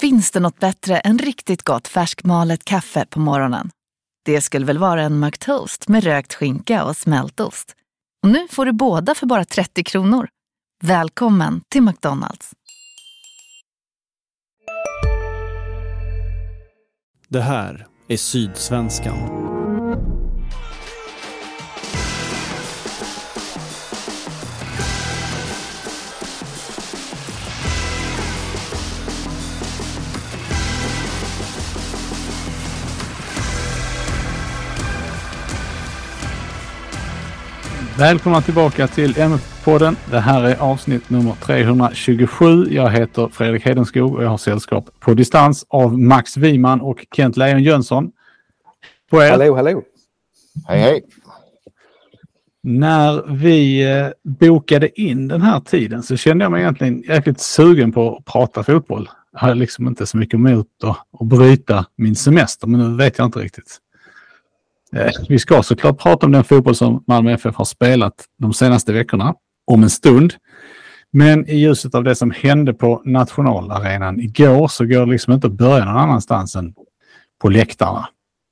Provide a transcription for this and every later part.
Finns det något bättre än riktigt gott färskmalet kaffe på morgonen? Det skulle väl vara en McToast med rökt skinka och smältost. Och nu får du båda för bara 30 kronor. Välkommen till McDonald's. Det här är Sydsvenskan. Välkomna tillbaka till MF-podden. Det här är avsnitt nummer 327. Jag heter Fredrik Hedenskog och jag har sällskap på distans av Max Wiman och Kent Lejon Jönsson. Hallå, hallå. Hej, hej. När vi bokade in den här tiden så kände jag mig egentligen jäkligt sugen på att prata fotboll. Jag har liksom inte så mycket emot att bryta min semester, men nu vet jag inte riktigt. Vi ska såklart prata om den fotboll som Malmö FF har spelat de senaste veckorna om en stund. Men i ljuset av det som hände på nationalarenan igår så går det liksom inte att börja någon annanstans än på läktarna.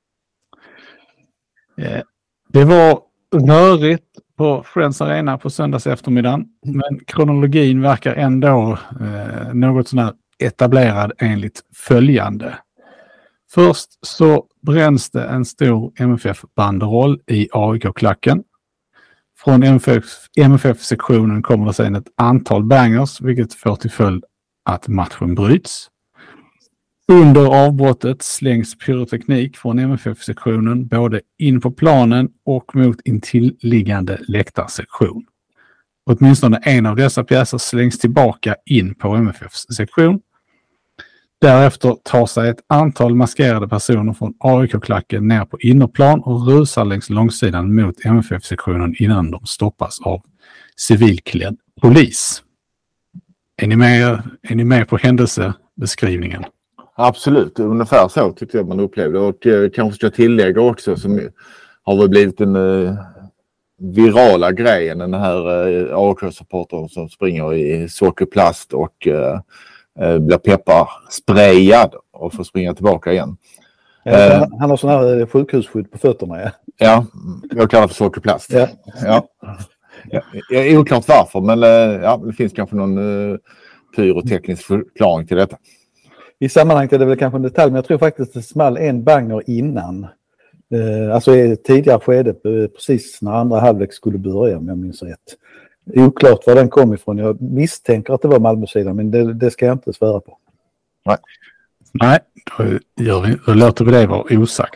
Det var rörigt på Friends Arena på söndags eftermiddagen, men kronologin verkar ändå något sån här etablerad enligt följande. Först så bränns det en stor MFF-banderoll i AIK-klacken. Från MFF-sektionen kommer det sedan ett antal bangers, vilket får till följd att matchen bryts. Under avbrottet slängs pyroteknik från MFF-sektionen både in på planen och mot intilliggande läktarsektion. Åtminstone en av dessa pjäser slängs tillbaka in på MFF-sektion. Därefter tar sig ett antal maskerade personer från AIK-klacken ner på innerplan och rusar längs långsidan mot MFF-sektionen innan de stoppas av civilklädd polis. Är ni med på händelsebeskrivningen? Absolut, ungefär så tyckte jag man upplevde. Och kanske ska tillägga också som har väl blivit en virala grejen, den här AIK-supportern som springer i sockerplast och blir pepparsprayad och får springa tillbaka igen. Han har sån här sjukhusskydd på fötterna. Ja, jag kallar det för sockerplast. Ja. Oklart varför, men det finns kanske någon pyroteknisk förklaring till detta. I sammanhanget är det väl kanske en detalj, men jag tror faktiskt det small en banger innan. Alltså i tidigare skede, precis när andra halvlek skulle börja, om jag minns rätt. Oklart var den kom ifrån. Jag misstänker att det var Malmö-sidan, men det ska jag inte svära på. Nej, då låter vi det vara osagt.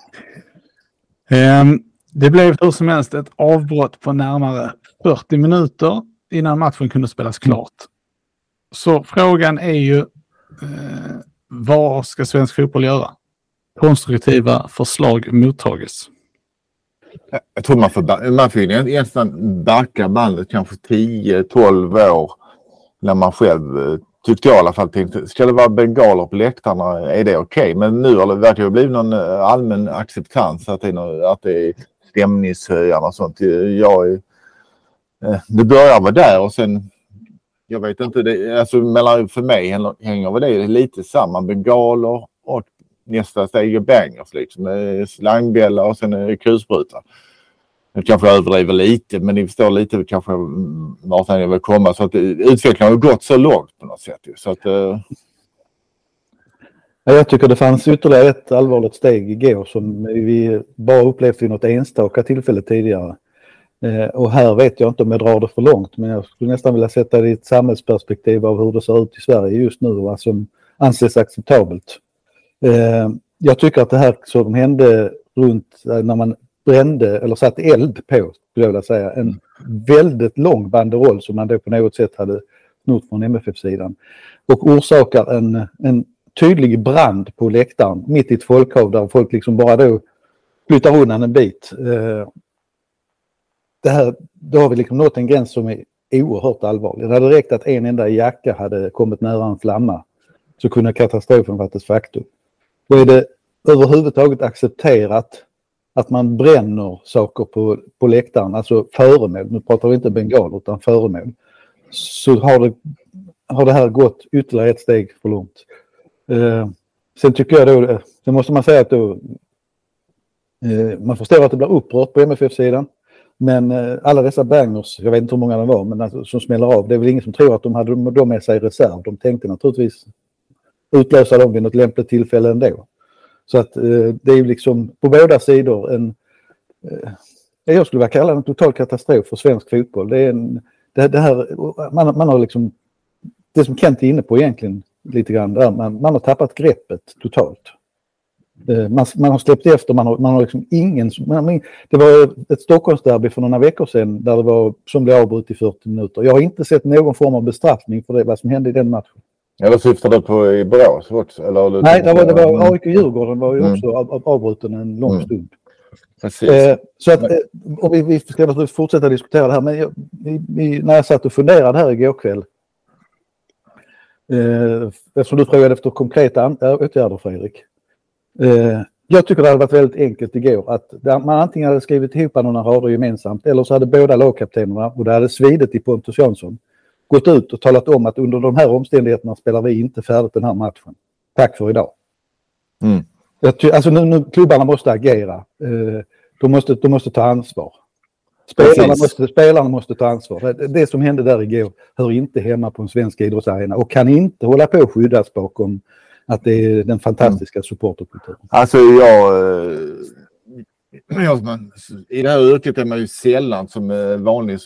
Det blev hur som helst ett avbrott på närmare 40 minuter innan matchen kunde spelas klart. Så frågan är ju vad ska svensk fotboll göra? Konstruktiva förslag mottages. Jag tror man får egentligen backa bandet kanske 10-12 år när man själv tyckte jag i alla fall tänkte, ska det vara bengaler på läktarna, är det okej? Men nu har det verkligen blivit någon allmän acceptans att det är stämningshöjarna och sånt. Det börjar vara där och sen jag vet inte, för mig hänger väl det lite samman, bengaler och nästa steg är bangers liksom, slangbälla och sen är det krusbrutar. Jag kanske överdriver lite, men ni förstår lite kanske vart jag vill komma, så att utvecklingen har gått så långt på något sätt. Så att, Jag tycker det fanns ytterligare ett allvarligt steg igår som vi bara upplevt vid något enstaka tillfälle tidigare. Och här vet jag inte om jag drar det för långt, men jag skulle nästan vilja sätta det i ett samhällsperspektiv av hur det ser ut i Sverige just nu och vad som anses acceptabelt. Jag tycker att det här som hände runt när man brände eller satte eld på, skulle jag vilja säga, en väldigt lång banderoll som man då på något sätt hade snott från MFF-sidan och orsakar en tydlig brand på läktaren mitt i ett folkhav där folk liksom bara då flyttar undan en bit. Då har vi liksom nått en gräns som är oerhört allvarlig. Det hade räckt att en enda jacka hade kommit nära en flamma så kunde katastrofen varit ett faktum. Då är det överhuvudtaget accepterat att man bränner saker på läktaren, alltså föremål. Nu pratar vi inte bengal utan föremål. Så har det här gått ytterligare ett steg för långt. Sen tycker jag då, sen måste man säga att då, man förstår att det blir upprört på MFF-sidan. Men alla dessa bangers, jag vet inte hur många det var, men alltså, som smäller av, det är väl ingen som tror att de hade dem med sig i reserv. De tänkte naturligtvis utlösa dem vid något lämpligt tillfälle ändå. Så att det är ju liksom på båda sidor jag skulle vilja kalla det en total katastrof för svensk fotboll. Det är det här, man har liksom, det som Kent är inne på egentligen lite grann där, man har tappat greppet totalt. Man har släppt efter, man har liksom det var ett Stockholmsderby för några veckor sedan där det var som blev avbrutet i 40 minuter. Jag har inte sett någon form av bestraffning för det, vad som hände i den matchen. Eller syftar du på i Borås också? Eller nej, det var AIK Djurgården var ju också avbruten en lång stund. Precis. Så att, och vi ska naturligtvis fortsätta diskutera det här, men när jag satt och funderade här igår kväll, eftersom du frågade efter konkreta åtgärder, Fredrik. Jag tycker det hade varit väldigt enkelt igår att man antingen hade skrivit ihop några rader gemensamt, eller så hade båda lagkaptenerna, och det hade svidet i Pontus Jansson, gått ut och talat om att under de här omständigheterna spelar vi inte färdigt den här matchen. Tack för idag. Alltså nu klubbarna måste agera. De måste ta ansvar. Spelarna måste ta ansvar. Det som hände där igår hör inte hemma på en svensk idrottsarena och kan inte hålla på och skyddas bakom att det är den fantastiska supporterkulturen. Alltså i det här yrket är man ju sällan som vanlig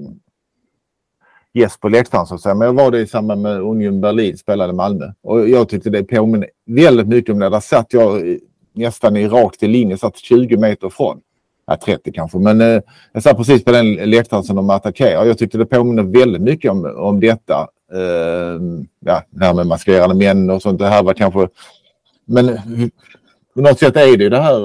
gäst på läktaren så att säga. Men jag var det i samband med Union Berlin, spelade Malmö. Och jag tyckte det påminner väldigt mycket om det. Där satt jag nästan i rakt i linje, satt 20 meter från. 30 kanske. Men jag satt precis på den läktaren som de attackerar. Jag tyckte det påminner väldigt mycket om detta. Det här med maskerade män och sånt. Det här var kanske... Men på något sätt är det här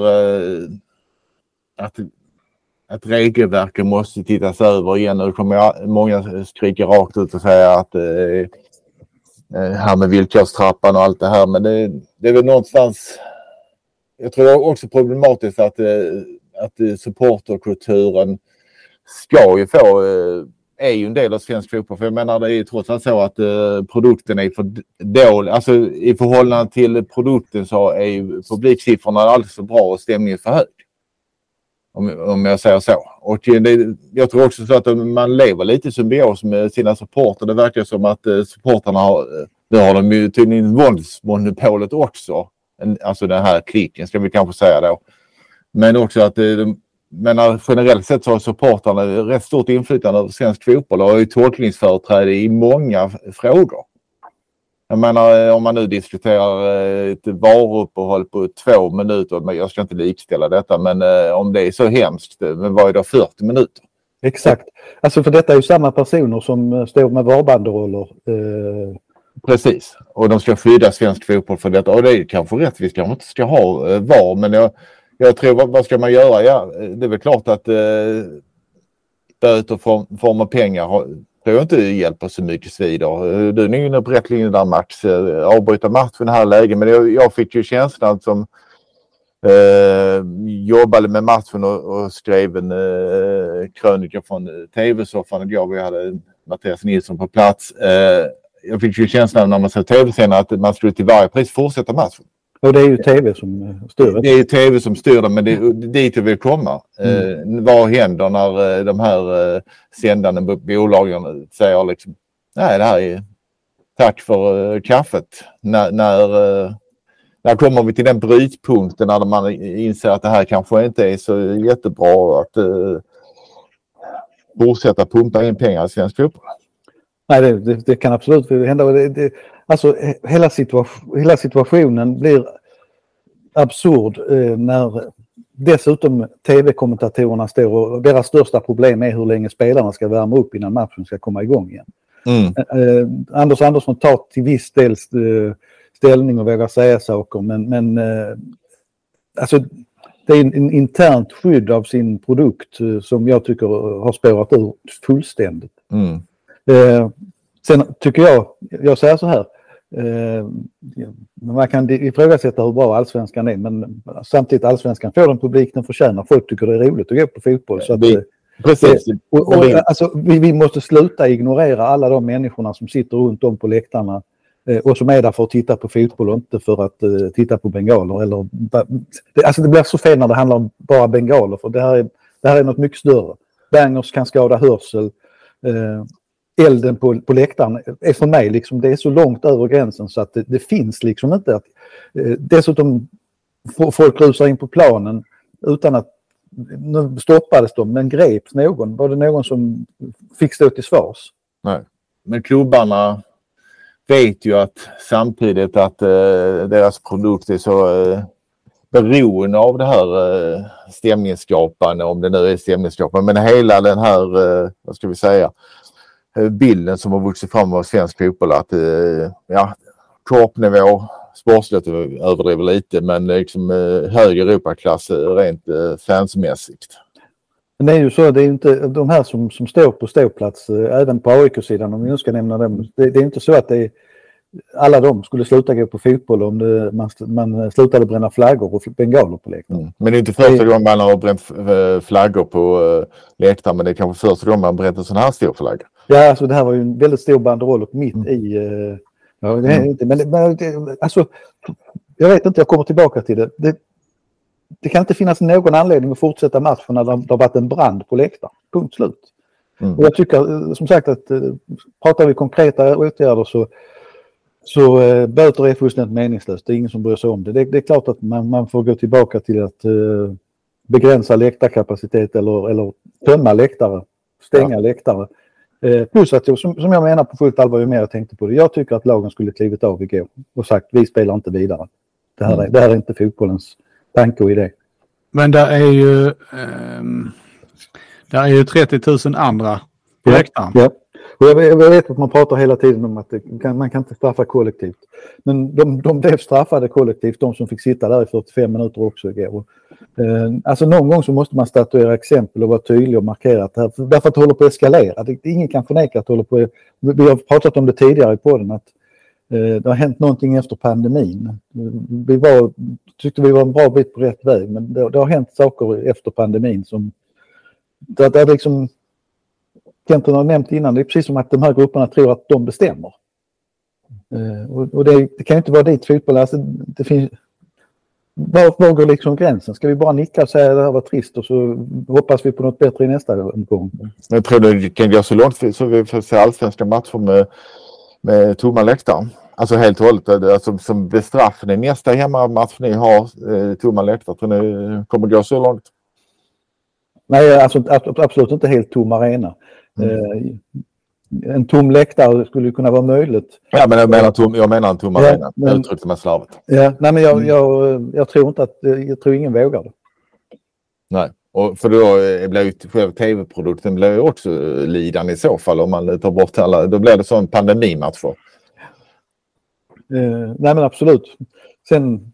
att regelverket måste tittas över igen. Nu kommer många skrika rakt ut och säga att här med villkorstrappan och allt det här. Men det är väl någonstans... Jag tror det är också problematiskt att supporterkulturen ska ju få... är ju en del av svensk fotboll. För jag menar det är ju trots allt så att produkten är för dålig. Alltså i förhållande till produkten så är ju publiksiffrorna alldeles för bra och stämningen för hög. Om jag säger så. Och jag tror också så att man lever lite i symbios med sina supporter. Det verkar som att supporterna har de ju tydligen våldsmonopolet också. Alltså den här klicken ska vi kanske säga då. Men också att generellt sett så har supporterna rätt stort inflytande över svensk fotboll och har ju tolkningsföreträde i många frågor. Jag menar om man nu diskuterar ett varuuppehåll på 2 minuter, men jag ska inte likställa detta, men om det är så hemskt, men vad är det 40 minuter? Exakt. Alltså för detta är ju samma personer som står med varbanderoller. Precis. Och de ska skydda svensk fotboll för detta. Och det är kanske rätt, vi kanske inte ska ha var, men jag tror, vad ska man göra? Ja, det är väl klart att böter form av pengar tror jag inte hjälper så mycket svidare. Du är inne på rätt linje där, Max. Avbryta matchen i här läget. Men jag fick ju känslan som jobbade med matchen och skrev en krönika från tv-soffan igår. Vi hade Mattias Nilsson på plats. Jag fick ju känslan när man såg tv-scenen att man skulle till varje pris fortsätta matchen. Och det är ju tv som styr det. Det är ju tv som styr det, men det är dit vi vill komma. Vad händer när de här sändande bolagen säger liksom, nej det här är tack för kaffet. När kommer vi till den brytpunkten när man inser att det här kanske inte är så jättebra att fortsätta pumpa in pengar i svensk fotboll? Nej, det kan absolut hända. Alltså hela situationen blir absurd när dessutom tv-kommentatorerna står och deras största problem är hur länge spelarna ska värma upp innan matchen ska komma igång igen. Anders Andersson tar till viss del ställning och vågar säga saker, men alltså det är en internt skydd av sin produkt som jag tycker har spårat ur fullständigt. Sen tycker jag säger så här, man kan ifrågasätta hur bra allsvenskan är, men samtidigt allsvenskan får den publik den förtjänar. Folk tycker det är roligt att gå på fotboll. Så att, precis. Alltså, vi måste sluta ignorera alla de människorna som sitter runt om på läktarna och som är där för att titta på fotboll och inte för att titta på bengaler. Alltså det blir så fel när det handlar om bara bengaler, för det här är något mycket större. Bangers kan skada hörsel. Elden på läktaren är för mig liksom, det är så långt över gränsen så att det finns liksom inte att dessutom folk rusar in på planen utan att nu stoppades de, men greps någon? Var det någon som fick stå till svars? Nej, men klubbarna vet ju att samtidigt att deras produkt är så beroende av det här stämningsskapande, om det nu är stämningsskapande, men hela den här, vad ska vi säga, bilden som har vuxit fram av svensk fotboll, att korpnivå, sportsligt överdriver lite, men liksom hög Europaklass rent fansmässigt. Men det är ju så, det är inte de här som står på ståplats, även på AIK-sidan, om vi nu ska nämna dem, det är inte så att alla de skulle sluta gå på fotboll om man slutade bränna flaggor och bengaler på läktaren. Men det är inte första gången man har bränt flaggor på läktaren, men det är kanske första gången man bränt en sån här stor flagga. Ja, alltså det här var ju en väldigt stor banderoll och mitt i... Ja, det är inte, men alltså, jag vet inte, jag kommer tillbaka till det. Det kan inte finnas någon anledning att fortsätta matchen när det har varit en brand på läktaren. Punkt slut. Och jag tycker, som sagt, att pratar vi konkreta åtgärder så böter är fullständigt meningslöst. Det är ingen som bryr sig om det. Det är klart att man får gå tillbaka till att begränsa läktarkapacitet eller tömma läktare, stänga läktare. Plus att som jag menar på fullt allvar, ju mer jag tänkte på det. Jag tycker att lagen skulle klivit av igår och sagt vi spelar inte vidare. Det här är inte fotbollens tanke och idé. Men där är ju 30 000 andra på läktaren. Ja. Och jag vet att man pratar hela tiden om att man kan inte straffa kollektivt. Men de blev straffade kollektivt, de som fick sitta där i 45 minuter också igår. Alltså någon gång så måste man statuera exempel och vara tydlig och markera att det här, därför att det håller på att eskalera. Ingen kan förneka att det håller på att... Vi har pratat om det tidigare i podden att det har hänt någonting efter pandemin. Tyckte vi var en bra bit på rätt väg, men det har hänt saker efter pandemin som... Det liksom... Kenten har nämnt innan, det är precis som att de här grupperna tror att de bestämmer. Och det kan ju inte vara dit fotboll. Alltså, det finns... Var går liksom gränsen? Ska vi bara nicka och säga att det här var trist och så hoppas vi på något bättre i nästa gång? Jag tror det kan gå så långt så vi får se allsvenska matcher med tomma läktare. Alltså helt och hållet. Alltså, som bestraffning nästa hemmamatch ni har tomma läktare. Tror ni kommer gå så långt? Nej, alltså absolut inte helt tom arena. En tom läktare skulle kunna vara möjligt. Ja, men jag menar en tom arena. Jag uttryckte mig slarvigt. Ja, nej, men jag tror inte jag tror ingen vågar det. Nej, och för då blir ju själva tv-produkten blir ju också lidande i så fall om man tar bort alla. Då blir det så en pandemimatch. Nej, men absolut. Sen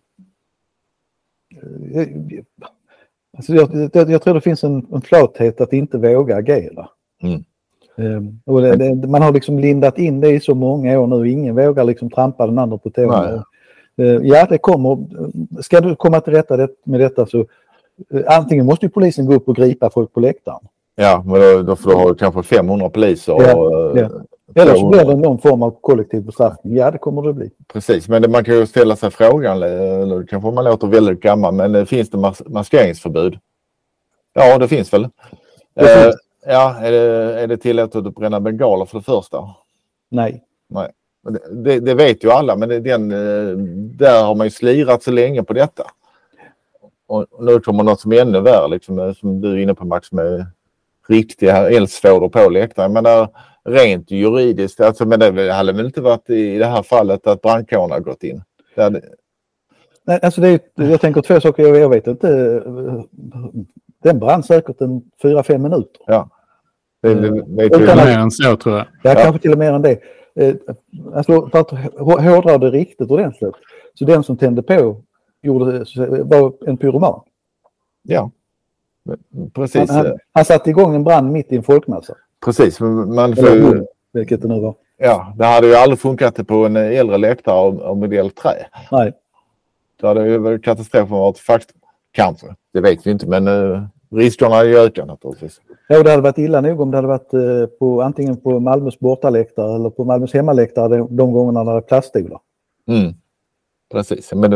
alltså jag tror det finns en flathet att inte våga agera. Och man har liksom lindat in det i så många år nu. Ingen vågar liksom trampa den andra på tårna. Ja, det kommer. Ska du komma till rätta med detta så antingen måste ju polisen gå upp och gripa folk på läktaren. Ja, men då får du ha kanske 500 poliser. Ja. Eller så blir det någon form av kollektiv bestraffning. Ja, det kommer det bli. Precis, men man kan ju ställa sig frågan, eller kanske man låter väldigt gammal, men finns det maskeringsförbud? Ja, det finns väl. Ja, är det tillåtet att bränna bengaler för det första? Nej. Det vet ju alla, men där har man ju slirat så länge på detta. Och nu kommer något som är ännu värre, liksom, som du är inne på Max, med riktiga eldsvådor på läktaren. Men där, rent juridiskt, alltså, men det hade väl inte varit i det här fallet att brandkåren har gått in? Nej, alltså jag tänker två saker, jag vet inte. Den brann säkert 4-5 minuter. Ja. Det mer än så, tror jag. Ja, kanske till och med än det. Alltså, för att hårdra det riktigt ordentligt. Så den som tände på var en pyroman. Ja, precis. Han satte igång en brand mitt i en folkmassa. Precis. Vilket det nu var. Ja, det hade ju aldrig funkat på en äldre läktare av modell 3. Nej. Då hade ju katastrofen varit faktum. Kanske, det vet vi inte, men riskerna är ju ökat naturligtvis. Ja, det hade varit illa nog om det hade varit antingen på Malmös bortaläktare eller på Malmös hemmaläktare de gångerna när det är plaststolar. Precis, men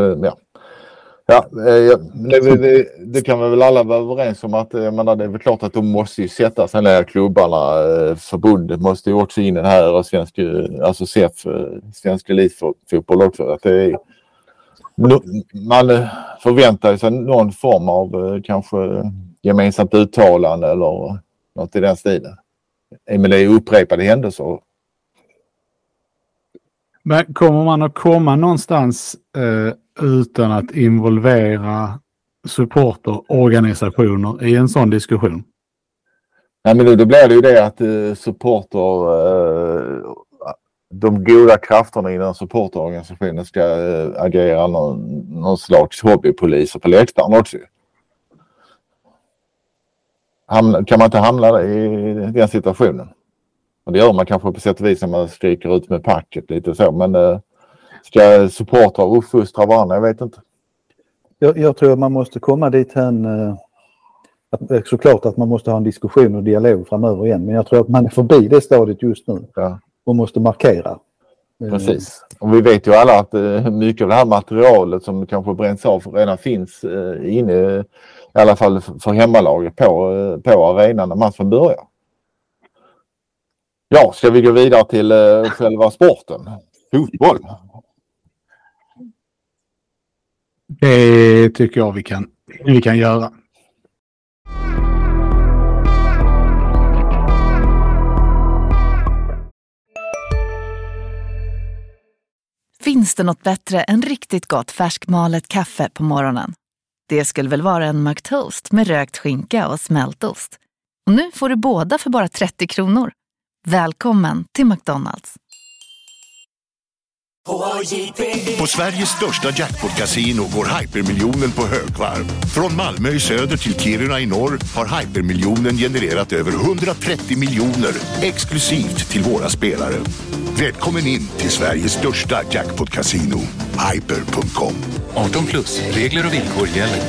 det kan vi väl alla vara överens om att det är väl klart att de måste ju sätta sig ner klubbarna. Förbundet måste ju också in i det här och svensk elitfotboll också. Att det är, man förväntar sig någon form av kanske gemensamt uttalande eller något i den stilen. Men det är upprepade händelser. Men kommer man att komma någonstans utan att involvera supporterorganisationer i en sån diskussion? Nej, men då blir det ju det att de goda krafterna inom supporterorganisationen ska agera någon slags hobbypoliser på läktaren också. Kan man inte hamna i den situationen? Och det gör man kanske på sätt och vis när man skriker ut med packet lite så. Men ska supportrar uppfostra varandra? Jag vet inte. Jag tror att man måste komma dit såklart att man måste ha en diskussion och dialog framöver igen. Men jag tror att man är förbi det stadiet just nu. Ja. Och måste markera. Precis. Och vi vet ju alla att mycket av det här materialet som kanske bränns av redan finns inne i alla fall för hemmalaget på arenan när matchen börjar. Ja, ska vi gå vidare till själva sporten? Fotboll. Det tycker jag vi kan göra. Finns det något bättre än riktigt gott färskmalet kaffe på morgonen? Det skulle väl vara en McToast med rökt skinka och smältost. Och nu får du båda för bara 30 kronor. Välkommen till McDonald's. På Sveriges största jackpot-casino går hypermiljonen på högvarv. Från Malmö i söder till Kiruna i norr har hypermiljonen genererat över 130 miljoner exklusivt till våra spelare. Välkommen in till Sveriges största jackpot-casino, hyper.com. 18+, regler och villkor gäller.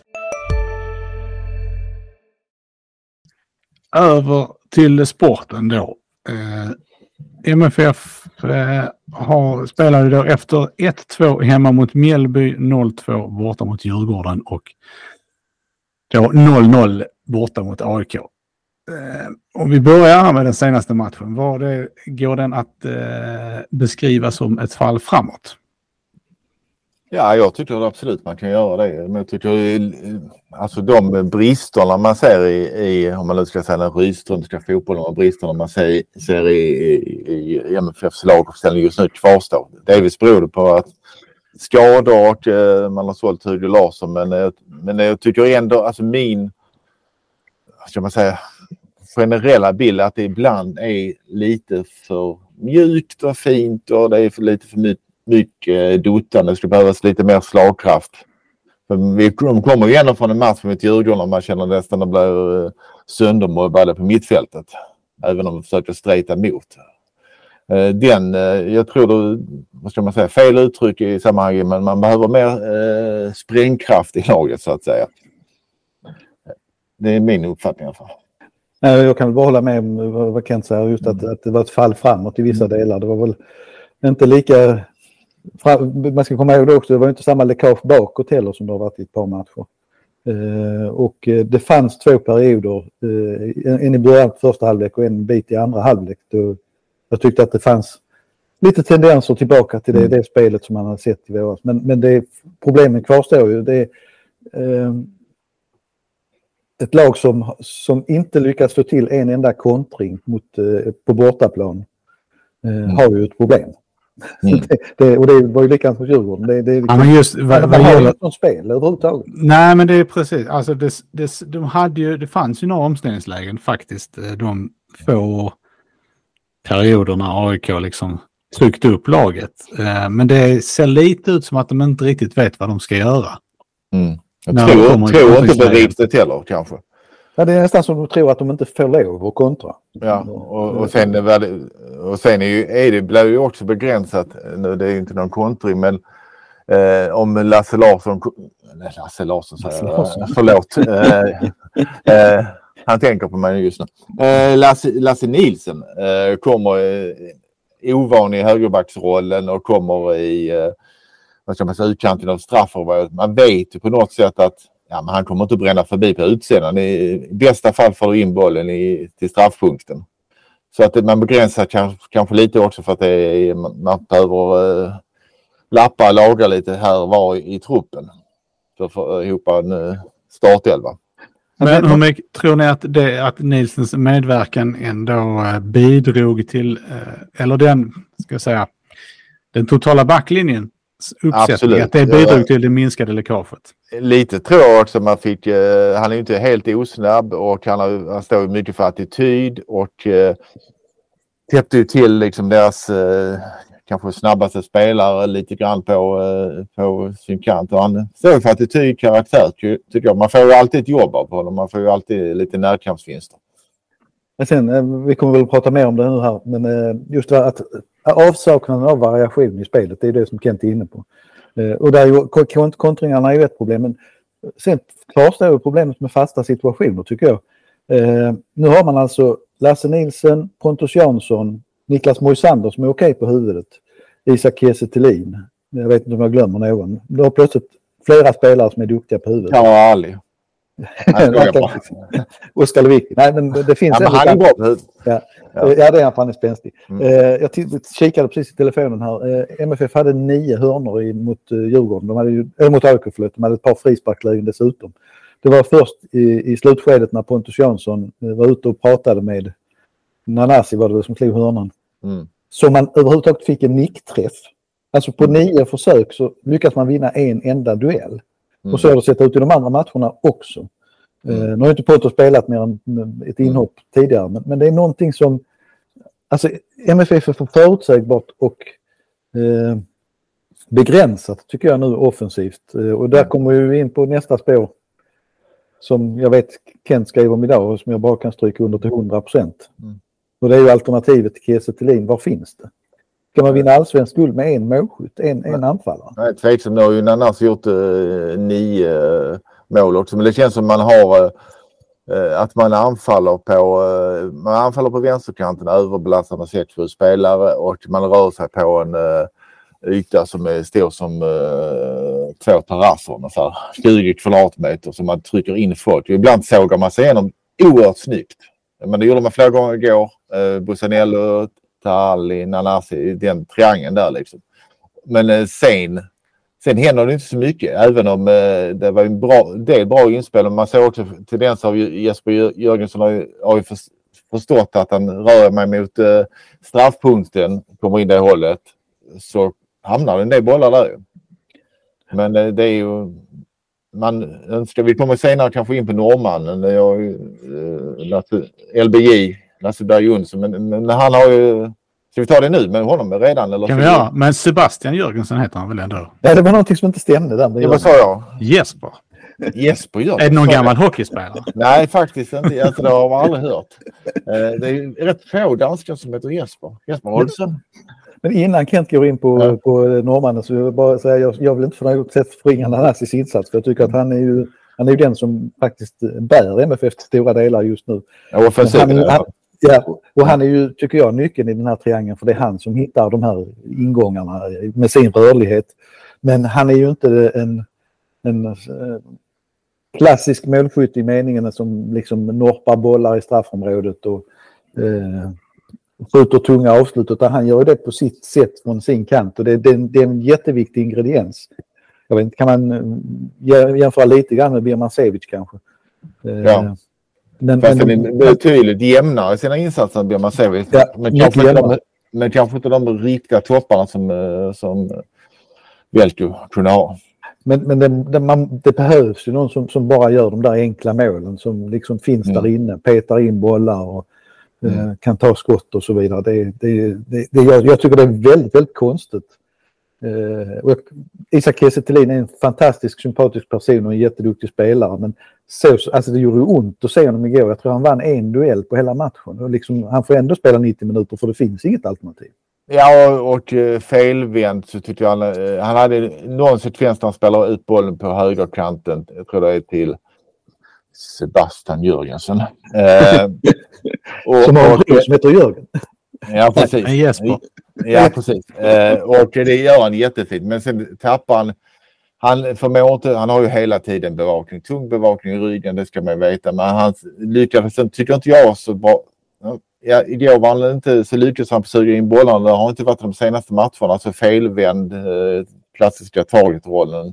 Över till sporten då. MFF spelade då efter 1-2 hemma mot Mjällby, 0-2 borta mot Djurgården och då 0-0 borta mot AIK. Om vi börjar här med den senaste matchen, går den att beskriva som ett fall framåt? Ja, jag tycker absolut man kan göra det. Men jag tycker alltså de bristerna man ser i om man nu ska säga den Rydströmska fotbollen och bristerna man ser i MFFs laguppställning just nu kvarstår. Delvis beror det på att skador och man har sålt Hugo Larsson, men jag tycker ändå alltså ska man säga generella bild att det ibland är lite för mjukt och fint och det är lite för mycket duttande. Det skulle behövas lite mer slagkraft. De kommer igen från en match med Djurgården och man känner nästan att de blir söndermobbade på mittfältet. Även om de försöker strejta emot. Jag tror då, vad ska man säga, fel uttryck i sammanhanget, men man behöver mer sprängkraft i laget så att säga. Det är min uppfattning i alla fall. Jag kan väl bara hålla med om vad Kent säger, just att det var ett fall framåt i vissa delar. Det var väl inte lika... Man ska komma ihåg det också, det var inte samma läckage bakåt heller som det har varit i ett par matcher. Och det fanns 2 perioder, en i början på första halvlek och en bit i andra halvlek. Jag tyckte att det fanns lite tendenser tillbaka till det spelet som man har sett i våras. Men problemen kvarstår ju. Det är ett lag som inte lyckas få till en enda kontring på bortaplan har ju ett problem. Och det var ju likadant för Djurgården. Det men just vad gäller något spel överhuvudtaget. Nej, men det är precis. Alltså det fanns ju några omställningslägen faktiskt. De få perioderna AIK liksom tryckte upp laget. Men det ser lite ut som att de inte riktigt vet vad de ska göra. Jag tror inte på riktigt heller kanske. Ja, det är nästan som de tror att de inte får lov att kontra. Ja, och sen blir det ju också begränsat. Nu det är ju inte någon kontring, men om Lasse Larsson förlåt. Han tänker på mig just nu. Lasse Nilsson kommer ovan i högerbacksrollen och kommer i utkanten av straffområdet. Man vet ju på något sätt att men han kommer inte att bränna förbi på utsidan. I bästa fall får du in bollen till straffpunkten. Så att man begränsar kanske lite också för att man behöver lappa och laga lite här och var i truppen. För att få ihop en startelva. Men hur mycket tror ni att Nilssons medverkan ändå bidrog till, eller den totala backlinjen uppsättning, att det bidrog till det minskade läckaget? Lite tror jag också man fick, han är ju inte helt osnabb och han står ju mycket för attityd och täppte ju till liksom deras kanske snabbaste spelare lite grann på sin kant. Och han står för attityd, karaktär tycker jag. Man får ju alltid ett jobb av honom, man får ju alltid lite närkampsvinster. Men sen, vi kommer väl prata mer om det nu här, men just det att avsaknaden av variation i spelet, det är det som Kent är inne på. Och där är ju, kontringarna är ju ett problem, men sen kvarstår ju problemet med fasta situationer tycker jag. Nu har man alltså Lasse Nilsson, Pontus Jansson, Niklas Moisander som är okej på huvudet, Isak Kiese Thelin, jag vet inte om jag glömmer någon. Du har plötsligt flera spelare som är duktiga på huvudet. Ja, Ali. Oskar Lewicki. Nej, men det finns men han är bra på huvudet. Ja, det är han spänstig. Jag kikade precis i telefonen här. MFF hade 9 hörnor mot Djurgården. Mot AIK, förlåt. De hade ett par frisparklägen dessutom. Det var först i slutskedet när Pontus Jansson var ute och pratade med Nanasi, var det som slog hörnan. Så man överhuvudtaget fick en nickträff. Alltså på 9 försök så lyckas man vinna en enda duell. Och så har det sett ut i de andra matcherna också. Nu har inte Pontus spelat mer än ett inhopp tidigare. Men det är någonting som... Alltså MFF är för förutsägbart och begränsat tycker jag nu offensivt. Och där kommer vi in på nästa spår. Som jag vet Kent skriver om idag och som jag bara kan stryka under till 100%. Och det är ju alternativet till Kiese Thelin. Var finns det? Kan man vinna allsvensk guld med en målskytt, en anfallare? Nej, tveksamt. Nu har ju annars gjort 9 mål också. Men det känns som man har att man anfaller på vänsterkanten, överbelastar med 6-7 spelare och man rör sig på en yta som är stor som 2 terrasser ungefär. 20 kvadratmeter som man trycker in folk. Ibland sågar man sig igenom oerhört snyggt. Men det gjorde man flera gånger igår. Bussanello, Tali, Nanasi, den triangeln där liksom. Men sen händer det inte så mycket. Även om det var en bra inspel. Man ser också tendens av Jesper Jörgensen har ju förstått att han rör mig mot straffpunkten, kommer in det hållet. Så hamnar en del bollar där. Men det är ju... vi kommer senare kanske in på norrmannen. LBJ, Lasse Berg Jonsson. Men han har ju... Ska vi ta det nu med honom redan? Eller kan vi göra? Men Sebastian Jörgensen heter han väl ändå? Ja, det var någonting som inte stämde där. Det var så jag. Jesper Jörgensen. Är det någon gammal hockeyspelare? Nej, faktiskt inte. Alltså, det har man aldrig hört. Det är rätt få danskar som heter Jesper Olsson. Men innan Kent går in på norrmannen så vill jag bara säga jag vill inte för något sätt förringa Nanassis insats. För jag tycker att han är ju den som faktiskt bär MFF till stora delar just nu. Och han är ju, tycker jag, nyckeln i den här triangeln, för det är han som hittar de här ingångarna med sin rörlighet. Men han är ju inte en klassisk målskytt i meningen som liksom norpar bollar i straffområdet och skjuter tunga avslut, utan han gör det på sitt sätt från sin kant, och det är en jätteviktig ingrediens. Jag vet inte, kan man jämföra lite grann med Birmancevic kanske? Ja. Men är betydligt jämnare sina insatser än Birmancevic. Ja, men kanske inte de riktiga topparna som Velko kunde ha. Men det behövs ju någon som bara gör de där enkla målen som liksom finns där inne, petar in bollar och kan ta skott och så vidare. Jag tycker det är väldigt, väldigt konstigt. Isak Kiese Thelin är en fantastisk, sympatisk person och en jätteduktig spelare, men alltså det gjorde ont att se honom igår. Jag tror han vann en duell på hela matchen och liksom, han får ändå spela 90 minuter för det finns inget alternativ. Ja, och felvänt så tyckte jag han hade någon sekvens där han spelar ut bollen på högerkanten. Jag tror det är till Sebastian Jörgensen. Som har en bror som heter Jörgen. Ja, precis. Jesper. Ja, precis. Och det gör han jättefint. Men sen tappar han förmår inte, han har ju hela tiden bevakning. Tung bevakning i ryggen, det ska man veta. Men han lyckades, sen tycker inte jag så bra. Ja, igår var han inte så lyckosam på att suga in bollarna. Det har inte varit de senaste matcherna. Så felvänd, klassiska targetrollen.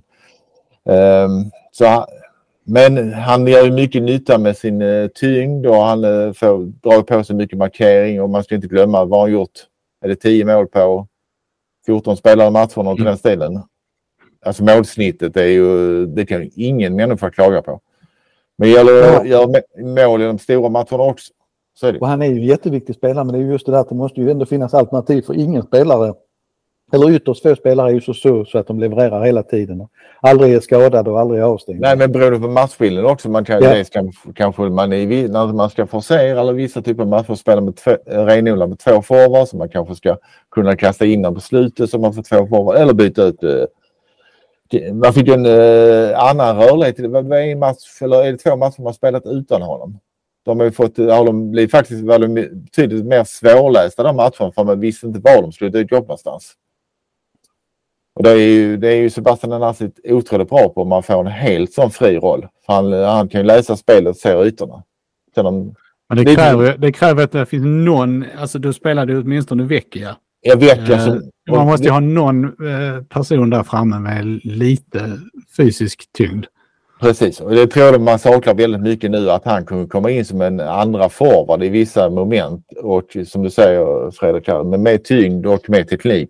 Men han gör ju mycket nytta med sin tyngd och han får dra på sig mycket markering. Och man ska inte glömma vad han gjort. Är det 10 mål på 14 spelare i matcherna och till den stilen? Alltså målsnittet är ju, det kan ju ingen människa klaga på. Men det gäller att göra mål i de stora matcherna också. Så är det. Och han är ju en jätteviktig spelare, men det är ju just det där att det måste ju ändå finnas alternativ för ingen spelare. Eller ytterst få spelare är ju så att de levererar hela tiden. Och aldrig är skadade och aldrig är avstängda. Nej, men beroende på matchbilden också. Man kan, kanske man är, när man ska forcera eller vissa typer av matcher spela med renodla med 2 forwards. Så man kanske ska kunna kasta in dem på slutet så man får 2 forwards. Eller byta ut. Man fick en annan rörlighet. Det var en match, eller är det 2 matcher man har spelat utan honom. De har ju fått, blivit faktiskt betydligt mer svårlästa de matcherna för man visste inte var de skulle dyka upp någonstans. Och det är ju Sebastian Nanasi otroligt bra på om man får en helt sån fri roll. För han kan ju läsa spelet och se ytorna. Men det kräver att det finns någon, alltså du spelade åtminstone Vecchia. Jag vet man måste ju ha någon person där framme med lite fysisk tyngd. Precis, och det tror jag man saknar väldigt mycket nu att han kunde komma in som en andra forward i vissa moment och som du säger Fredrik, men med tyngd och med teknik.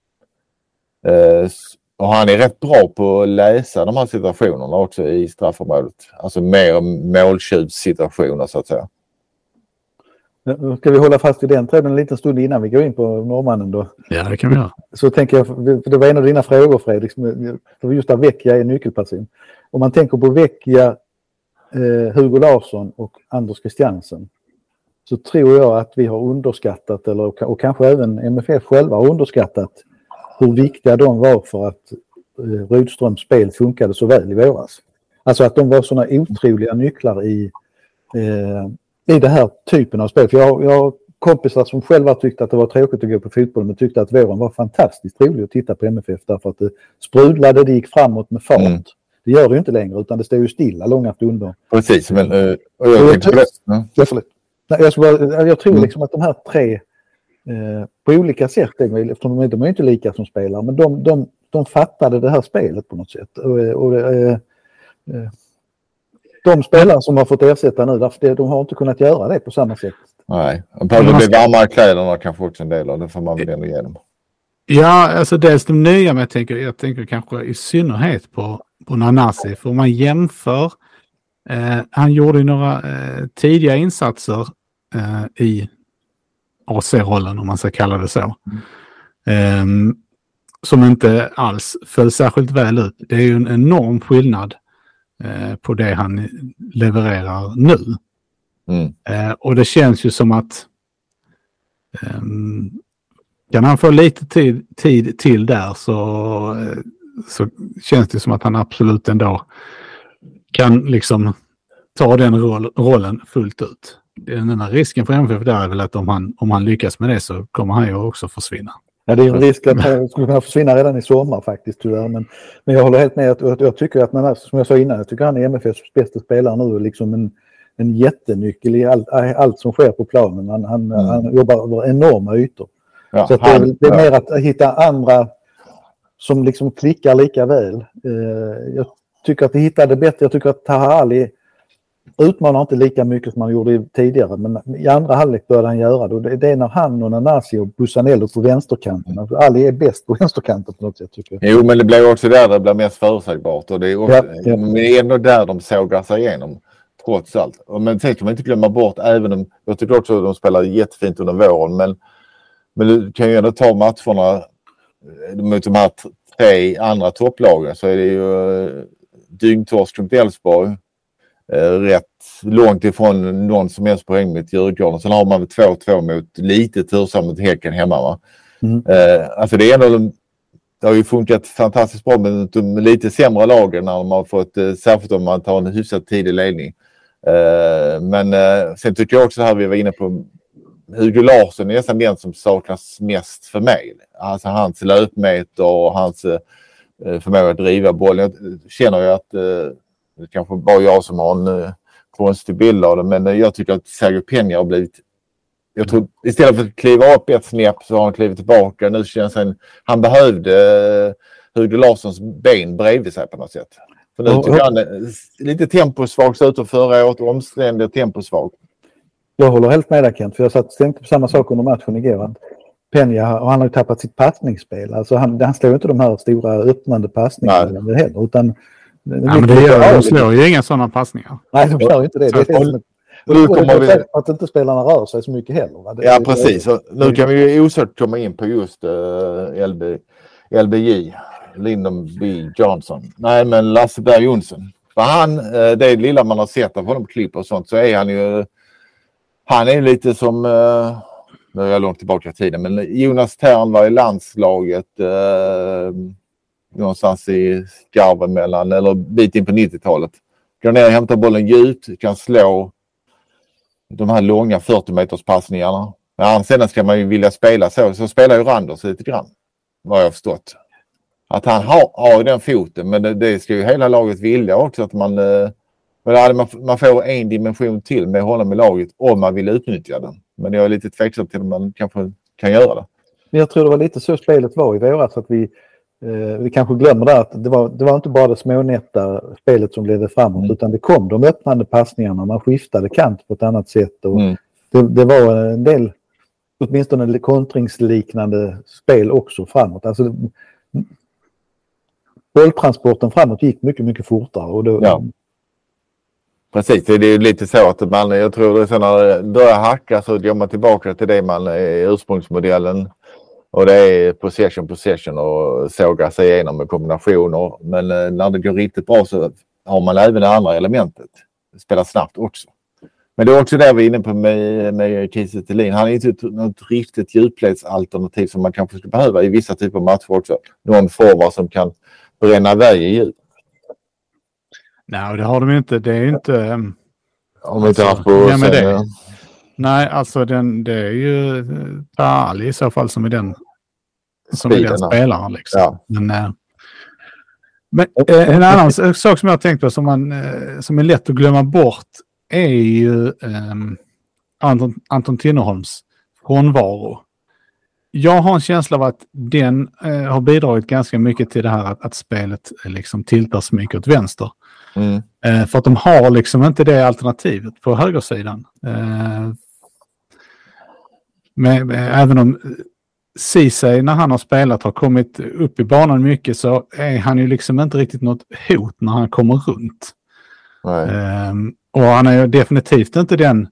Och han är rätt bra på att läsa de här situationerna också i straffområdet. Alltså mer måltjuvssituationer så att säga. Ska vi hålla fast vid den tråden en liten stund innan vi går in på norrmannen då? Ja, det kan vi göra. Så tänker jag, för det var en av dina frågor Fredrik, för just där Vecchia är nyckelperson. Om man tänker på Vecchia, Hugo Larsson och Anders Christiansen så tror jag att vi har underskattat, och kanske även MFF själva har underskattat hur viktiga de var för att Rydströms spel funkade så väl i våras. Alltså att de var sådana otroliga nycklar i den här typen av spel. För jag har kompisar som själva tyckte att det var tråkigt att gå på fotboll men tyckte att våren var fantastiskt rolig att titta på MFF därför att det sprudlade, det gick framåt med fart. Det gör det ju inte längre utan det står ju stilla långa stunder. Precis, men jag tror liksom att de här 3 på olika sätt, eftersom de är inte lika som spelare, men de fattade det här spelet på något sätt. De spelare som har fått ersätta nu, därför de har inte kunnat göra det på samma sätt. Nej, det blir varmare kläderna kanske också en del av det får man väl ändå igenom. Ja, alltså dels de nya, men jag tänker kanske i synnerhet på Nanasi. För om man jämför, han gjorde ju några tidiga insatser i AC-rollen om man ska kalla det så. Som inte alls föll särskilt väl ut. Det är ju en enorm skillnad på det han levererar nu. Och det känns ju som att kan han få lite tid till där så känns det som att han absolut ändå kan liksom ta den rollen fullt ut. Den här risken för MFF där är väl att om han lyckas med det så kommer han ju också försvinna. Ja, det är en risk att han skulle kunna försvinna redan i sommar faktiskt tyvärr. Men jag håller helt med att jag tycker att man, som jag sa innan, jag tycker han är MFFs bästa spelare nu, liksom en jättenyckel i allt som sker på planen. Han jobbar över enorma ytor. Ja, så att det är mer att hitta andra som liksom klickar lika väl. Jag tycker att det hittade bättre. Jag tycker att Taha Ali utmanar inte lika mycket som han gjorde tidigare, men i andra halvlek började han göra det. Det är när han och Nanasi och Bussanello på vänsterkanten. Alltså, Ali är bäst på vänsterkanten på något sätt tycker jag. Jo, men det blir också där det blir mest förutsägbart och det är också, men det är ändå där de sågar sig igenom trots allt. Men sen kan man inte glömma bort även om jag tycker också att de spelar jättefint under våren, men du kan ju ändå ta matcherna mot de här 3 andra topplagen så är det ju Dyngtorsk mot Elfsborg. Rätt långt ifrån någon som helst poäng mot Djurgården. Sen har man 2-2 mot lite tursam mot Häcken hemma va. Alltså det är ändå, det har ju funkat fantastiskt bra med de lite sämre lagen när de har fått, särskilt om man tar en hyfsat tidig ledning. Men sen tycker jag också här vi var inne på Hugo Larsson är nästan den som saknas mest för mig. Alltså hans löpmeter och hans förmåga att driva bollen. Jag känner ju att det kanske bara jag som har en konstig bild av det, men jag tycker att Sergio Peña har blivit, jag tror istället för att kliva upp ett snäpp så har han klivit tillbaka. Nu känns han behövde Hugo Larssons ben bredvid sig på något sätt. För nu tycker han lite temposvag ut och förra året omständigt temposvag. Jag håller helt med dig, Kent, för jag tänkte på samma sak under matchen igår. Att Peña, och han har ju tappat sitt passningsspel. Alltså han slår inte de här stora öppnande passningarna heller, utan de slår ju inga sådana passningar. Nej, de slår inte det. Det är nu kommer vi att inte spelarna rör sig så mycket heller. Ja, precis. Och nu kan vi ju osökt komma in på just LBJ, Lyndon B. Johnson. Nej, men Lasse Berg Jonsson. För han, det lilla man har sett av honom på klipp och sånt, så är han är lite som, nu är jag långt tillbaka i tiden, men Jonas Tern var i landslaget någonstans i skarven mellan, eller bit in på 90-talet. Går ner och hämtar bollen djupt, kan slå de här långa 40 meters passningarna. Men sen ska man ju vilja spela så spelar ju Randers lite grann, vad jag har förstått. Att han har den foten, men det ska ju hela laget vilja också, att man får en dimension till med honom i laget om man vill utnyttja den. Men jag är lite tveksam till om man kanske kan göra det. Men jag tror det var lite så spelet var i våras, att vi kanske glömmer det, att det var inte bara det smånätta spelet som ledde framåt, utan det kom de öppnande passningarna, man skiftade kant på ett annat sätt och det var en del, åtminstone kontringsliknande spel också framåt. Alltså bolltransporten framåt gick mycket, mycket fortare. Och då, ja. Precis, det är ju lite så att jag tror det är när det börjar hacka så går man tillbaka till det man är ursprungsmodellen. Och det är possession och såga sig igenom med kombinationer. Men när det går riktigt bra så har man även det andra elementet. Spela snabbt också. Men det är också där vi är inne på med Kiese Thelin. Han är inte något riktigt djupledsalternativ som man kanske skulle behöva i vissa typer av matcher också. Någon forward som kan bränna iväg i djup. Nej, det har de inte. Det är ju inte... Om vi inte haft på det. Nej, alltså det är ju Ali i så fall som är den spelaren liksom. Ja. Men en annan sak som jag har tänkt på som är lätt att glömma bort är ju Anton Tinnerholms frånvaro. Jag har en känsla av att den har bidragit ganska mycket till det här att spelet liksom tiltar så mycket åt vänster. För att de har liksom inte det alternativet på högersidan. Men även om Ceesay när han har spelat har kommit upp i banan mycket, så är han ju liksom inte riktigt något hot när han kommer runt. Och han är ju definitivt inte den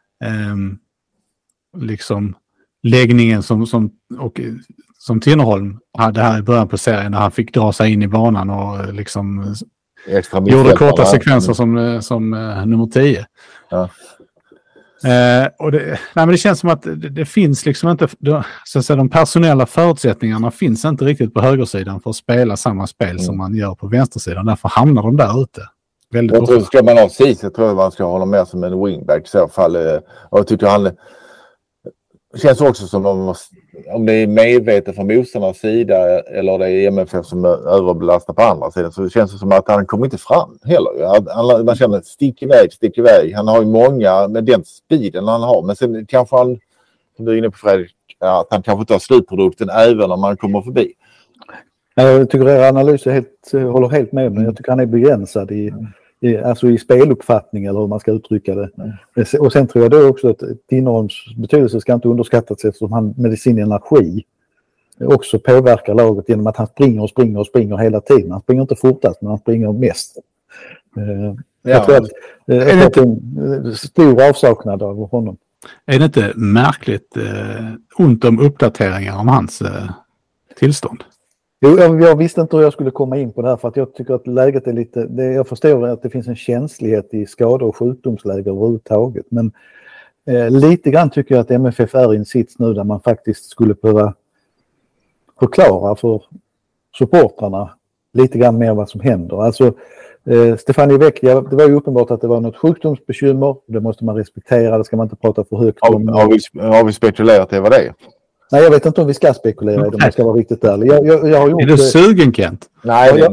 liksom läggningen som Tinnerholm hade här i början på serien, när han fick dra sig in i banan och liksom gjorde korta sekvenser som nummer 10. Ja. Och men det känns som att det finns liksom inte, så att säga, de personella förutsättningarna finns inte riktigt på högersidan för att spela samma spel som man gör på vänstersidan. Därför hamnar de där ute. Jag tror ska man ha Ceesay, tror jag man ska hålla med som en wingback i så fall. Och jag tycker han känns också som om det är medvetet från motståndarnas sida eller det är MFF som överbelastar på andra sidan, så det känns som att han kommer inte fram heller. Man känner stick iväg. Han har ju många med den speeden han har, men sen kanske han, som du är inne på Fredrik, att han kanske tar slutprodukten även om man kommer förbi. Jag tycker er analys håller helt med, men jag tycker han är begränsad i speluppfattning eller hur man ska uttrycka det. Och sen tror jag då också att Tinnerholms betydelse ska inte underskattas, eftersom han med sin energi också påverkar laget genom att han springer hela tiden. Han springer inte fortast, men han springer mest. Jag tror att det är en stor avsaknad av honom. Är det inte märkligt ont om uppdateringar om hans tillstånd? Jag visste inte hur jag skulle komma in på det här, för att jag tycker att läget är lite... jag förstår att det finns en känslighet i skador och sjukdomsläge överhuvudtaget. Men lite grann tycker jag att MFF är i en sits nu där man faktiskt skulle behöva förklara för supportrarna lite grann mer vad som händer. Alltså Stefano Vecchia, det var ju uppenbart att det var något sjukdomsbekymmer. Det måste man respektera, det ska man inte prata för högt om. Har vi spekulerat det var det? Nej, jag vet inte om vi ska spekulera i det, om jag ska vara riktigt ärlig. Jag har gjort, är du sugen, Kent? Nej.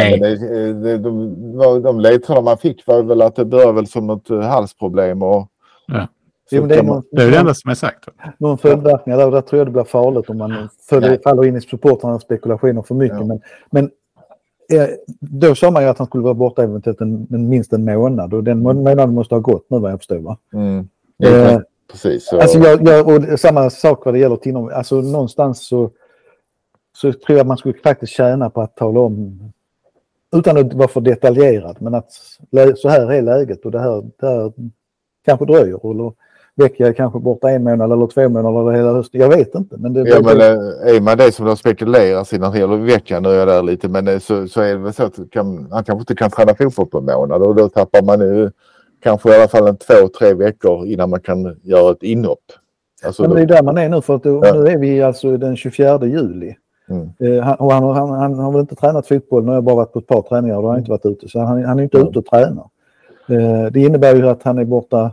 De ledtrådar man fick var väl att det började väl som något halsproblem. Och, ja. Det är det enda som är sagt. Någon följdverkningar där tror jag det blir farligt om man faller in i supportrarnas spekulationer för mycket. Men då sa man ju att han skulle vara borta eventuellt minst en månad. Och den månaden måste ha gått nu vad jag förstår, va? Precis. Så. Alltså och samma sak vad det gäller Tinnerholm. Alltså någonstans så tror jag man skulle faktiskt tjäna på att tala om, utan att vara för detaljerad, men att så här är läget och det här kanske dröjer. Eller Vecchia är kanske borta 1 månad eller 2 månader eller hela hösten. Jag vet inte. Men är man det som de spekulerar innan hela veckan, nu är jag där lite, men så är det väl så att han kanske inte kan träna fotboll på en månad och då tappar man nu kanske i alla fall 2-3 veckor innan man kan göra ett inhopp. Alltså men det är där man är nu, för att nu är vi alltså den 24 juli. Han har väl inte tränat fotboll, nu har jag bara varit på ett par träningar och då har han inte varit ute. Så han är inte ute och tränar. Det innebär ju att han är borta.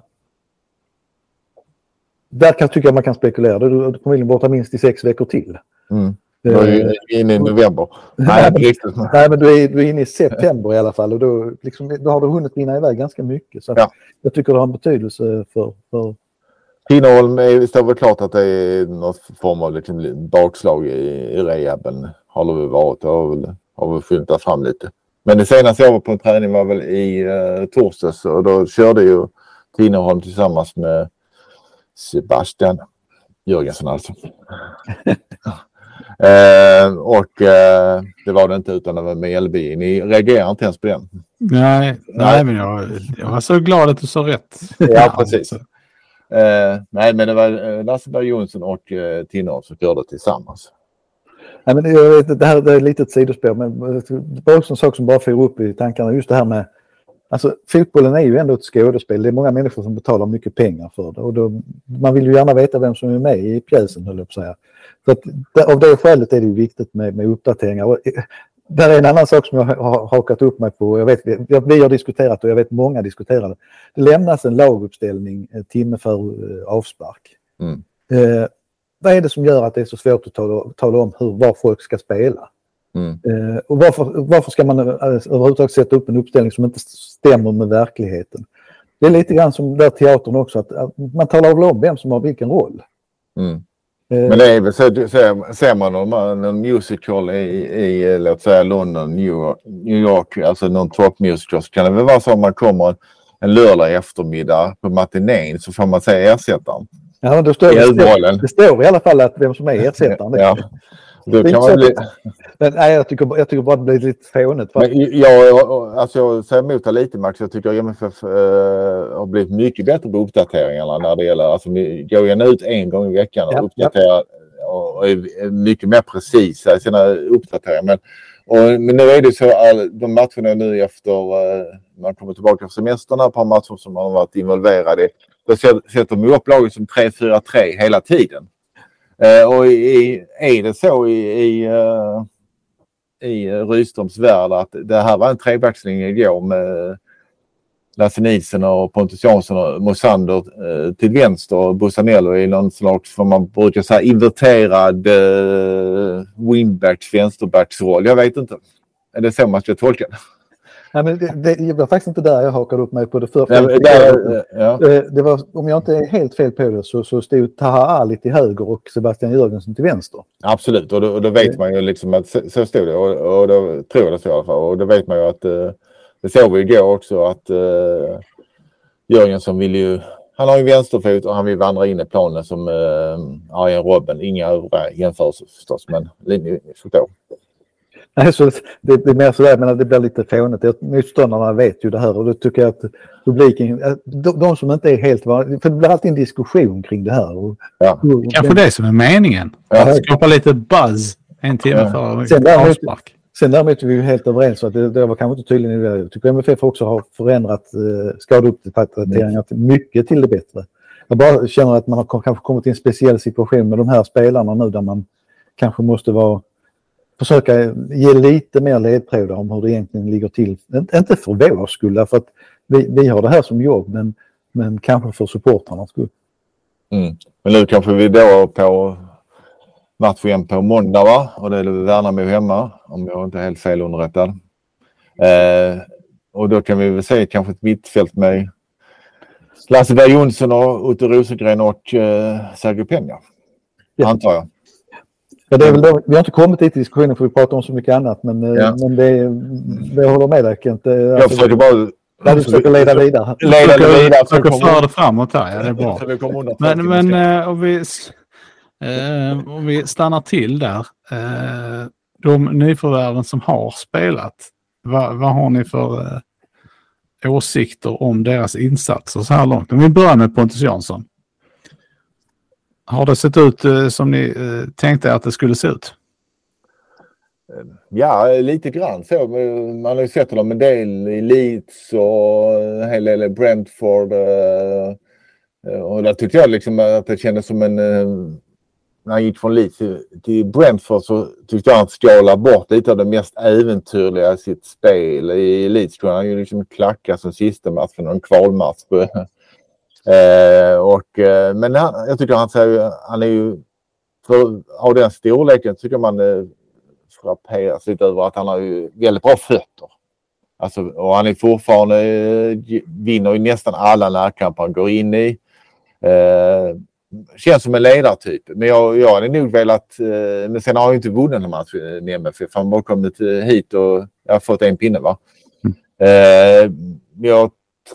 Där kan jag tycka att man kan spekulera. Då är familjen borta minst i 6 veckor till. Du är inne i november. Nej, men du är inne i september i alla fall. Och då har du hunnit vinna iväg ganska mycket. Så jag tycker det har en betydelse för... Tinnerholm står väl klart att det är något form av liksom bakslag i rehaben. Har det väl varit. Har vi skyltat fram lite. Men det senaste jag var på en träning var väl i torsdags. Och då körde ju Tinnerholm tillsammans med Sebastian Jörgensen alltså. Och det var det inte utan det var med Elby. Ni reagerar inte ens på den? Nej, men jag var så glad att du sa rätt. Ja, precis. Nej, men det var Lasseberg Jonsson och Tinnerholm som körde tillsammans. Nej, men jag vet, det här är lite ett sidospår, men det var också en sak som bara får upp i tankarna. Just det här med, alltså fotbollen är ju ändå ett skådespel. Det är många människor som betalar mycket pengar för det. Och man vill ju gärna veta vem som är med i pjäsen, höll jag på att säga. Så att, av det skälet är det ju viktigt med uppdateringar. Och, där är en annan sak som jag har hakat upp mig på. Jag vet, vi har diskuterat och jag vet många diskuterade. Det lämnas en laguppställning en timme för avspark. Vad är det som gör att det är så svårt att tala om var folk ska spela? Och varför ska man överhuvudtaget sätta upp en uppställning som inte stämmer med verkligheten? Det är lite grann som där teatern också, att man talar väl om vem som har vilken roll. Men det är väl så ser man någon musical i låt säga London, New York, alltså någon toppmusical, så kan det väl vara så om man kommer en lördag eftermiddag på matinén så får man säga ersättaren. Ja, det står i alla fall att vem som är ersättaren. Ja. Det kan man bli... Men, nej, jag tycker bara det blir lite fånigt. Jag säger emot lite, Max. Jag tycker att MFF har blivit mycket bättre på uppdateringarna när det gäller, alltså vi går gärna ut en gång i veckan och uppdaterar och är mycket mer precisa i sina uppdateringar. Men nu är det så att de matcherna nu efter man kommer tillbaka från semesterna, på matcher som man har varit involverad i, då sätter de upp laget som 3-4-3 hela tiden. Och är det så i Rydströms värld att det här var en trebacksling igår med Lasse Nilsson och Pontus Jansson och Mosander till vänster och Bussanello i någon slags, vad man brukar säga, inverterad wingbacks, vänsterbacksroll. Jag vet inte. Är det så man ska tolka det? Nej, men det var faktiskt inte där jag hakade upp mig på det förra. Det var, om jag inte är helt fel på det, så stod Taha Ali till höger och Sebastian Jörgensen till vänster. Absolut, och då vet man ju liksom att så stod det, och då tror jag det så i alla fall. Och då vet man ju att det såg vi igår också att Jörgensen vill ju, han har ju vänsterfot och han vill vandra in i planen som Arjen Robben. Inga övriga jämförelser förstås, men ni förstår. Nej, så det är mer sådär, men det blir lite fånigt. Motståndarna vet ju det här och då tycker jag att publiken, de som inte är helt för det blir alltid en diskussion kring det här. Och, kanske det som är meningen. Skapa lite buzz en timme för avspark. Sen däremot är vi ju helt överens att det var kanske inte tydligen det. Jag tycker MFF också har förändrat skadeuppdateringar mycket till det bättre. Jag bara känner att man har kanske kommit till en speciell situation med de här spelarna nu där man kanske måste försöka ge lite mer ledtrådar om hur det egentligen ligger till. Inte för vår skull, för att vi har det här som jobb, men kanske för supportrarnas skull. Men nu kanske vi då på match igen på måndag, va? Och det är Värnamo hemma, om jag inte är helt fel underrättad. Och då kan vi väl se kanske ett mittfält med Lasse Berg Jonsson och Otto Rosengren och Sergio Peña. Antar jag. Ja, det är väl då, vi har inte kommit dit i diskussionen för vi pratar om så mycket annat, men jag håller med dig, Kent. Jag försöker bara... Du försöker leda vidare. Försöker föra det framåt här, ja, det är bra. Men om vi stannar till där. De nyförvärven som har spelat, vad har ni för åsikter om deras insatser så här långt? Om vi börjar med Pontus Jansson. Har det sett ut som ni tänkte att det skulle se ut? Ja, lite grann så. Man har ju sett honom en del i Leeds och en hel del i Brentford. Och där tyckte jag liksom att det kändes som när han gick från Leeds till Brentford så tyckte jag att han skala bort lite av det mest äventyrliga i sitt spel. I Leeds tror jag han ju liksom klacka som sista match för någon kvalmatch. Men jag tycker han är ju av den storleken tycker man frapperas lite över att han har ju väldigt bra fötter. Alltså, och han är fortfarande vinner ju nästan alla närkamper han går in i. Känns som en ledartyp. Men jag hade nog velat... Men sen har jag inte vunnit någon match i MFF. Han har bara kommit hit och jag har fått en pinne, va? Jag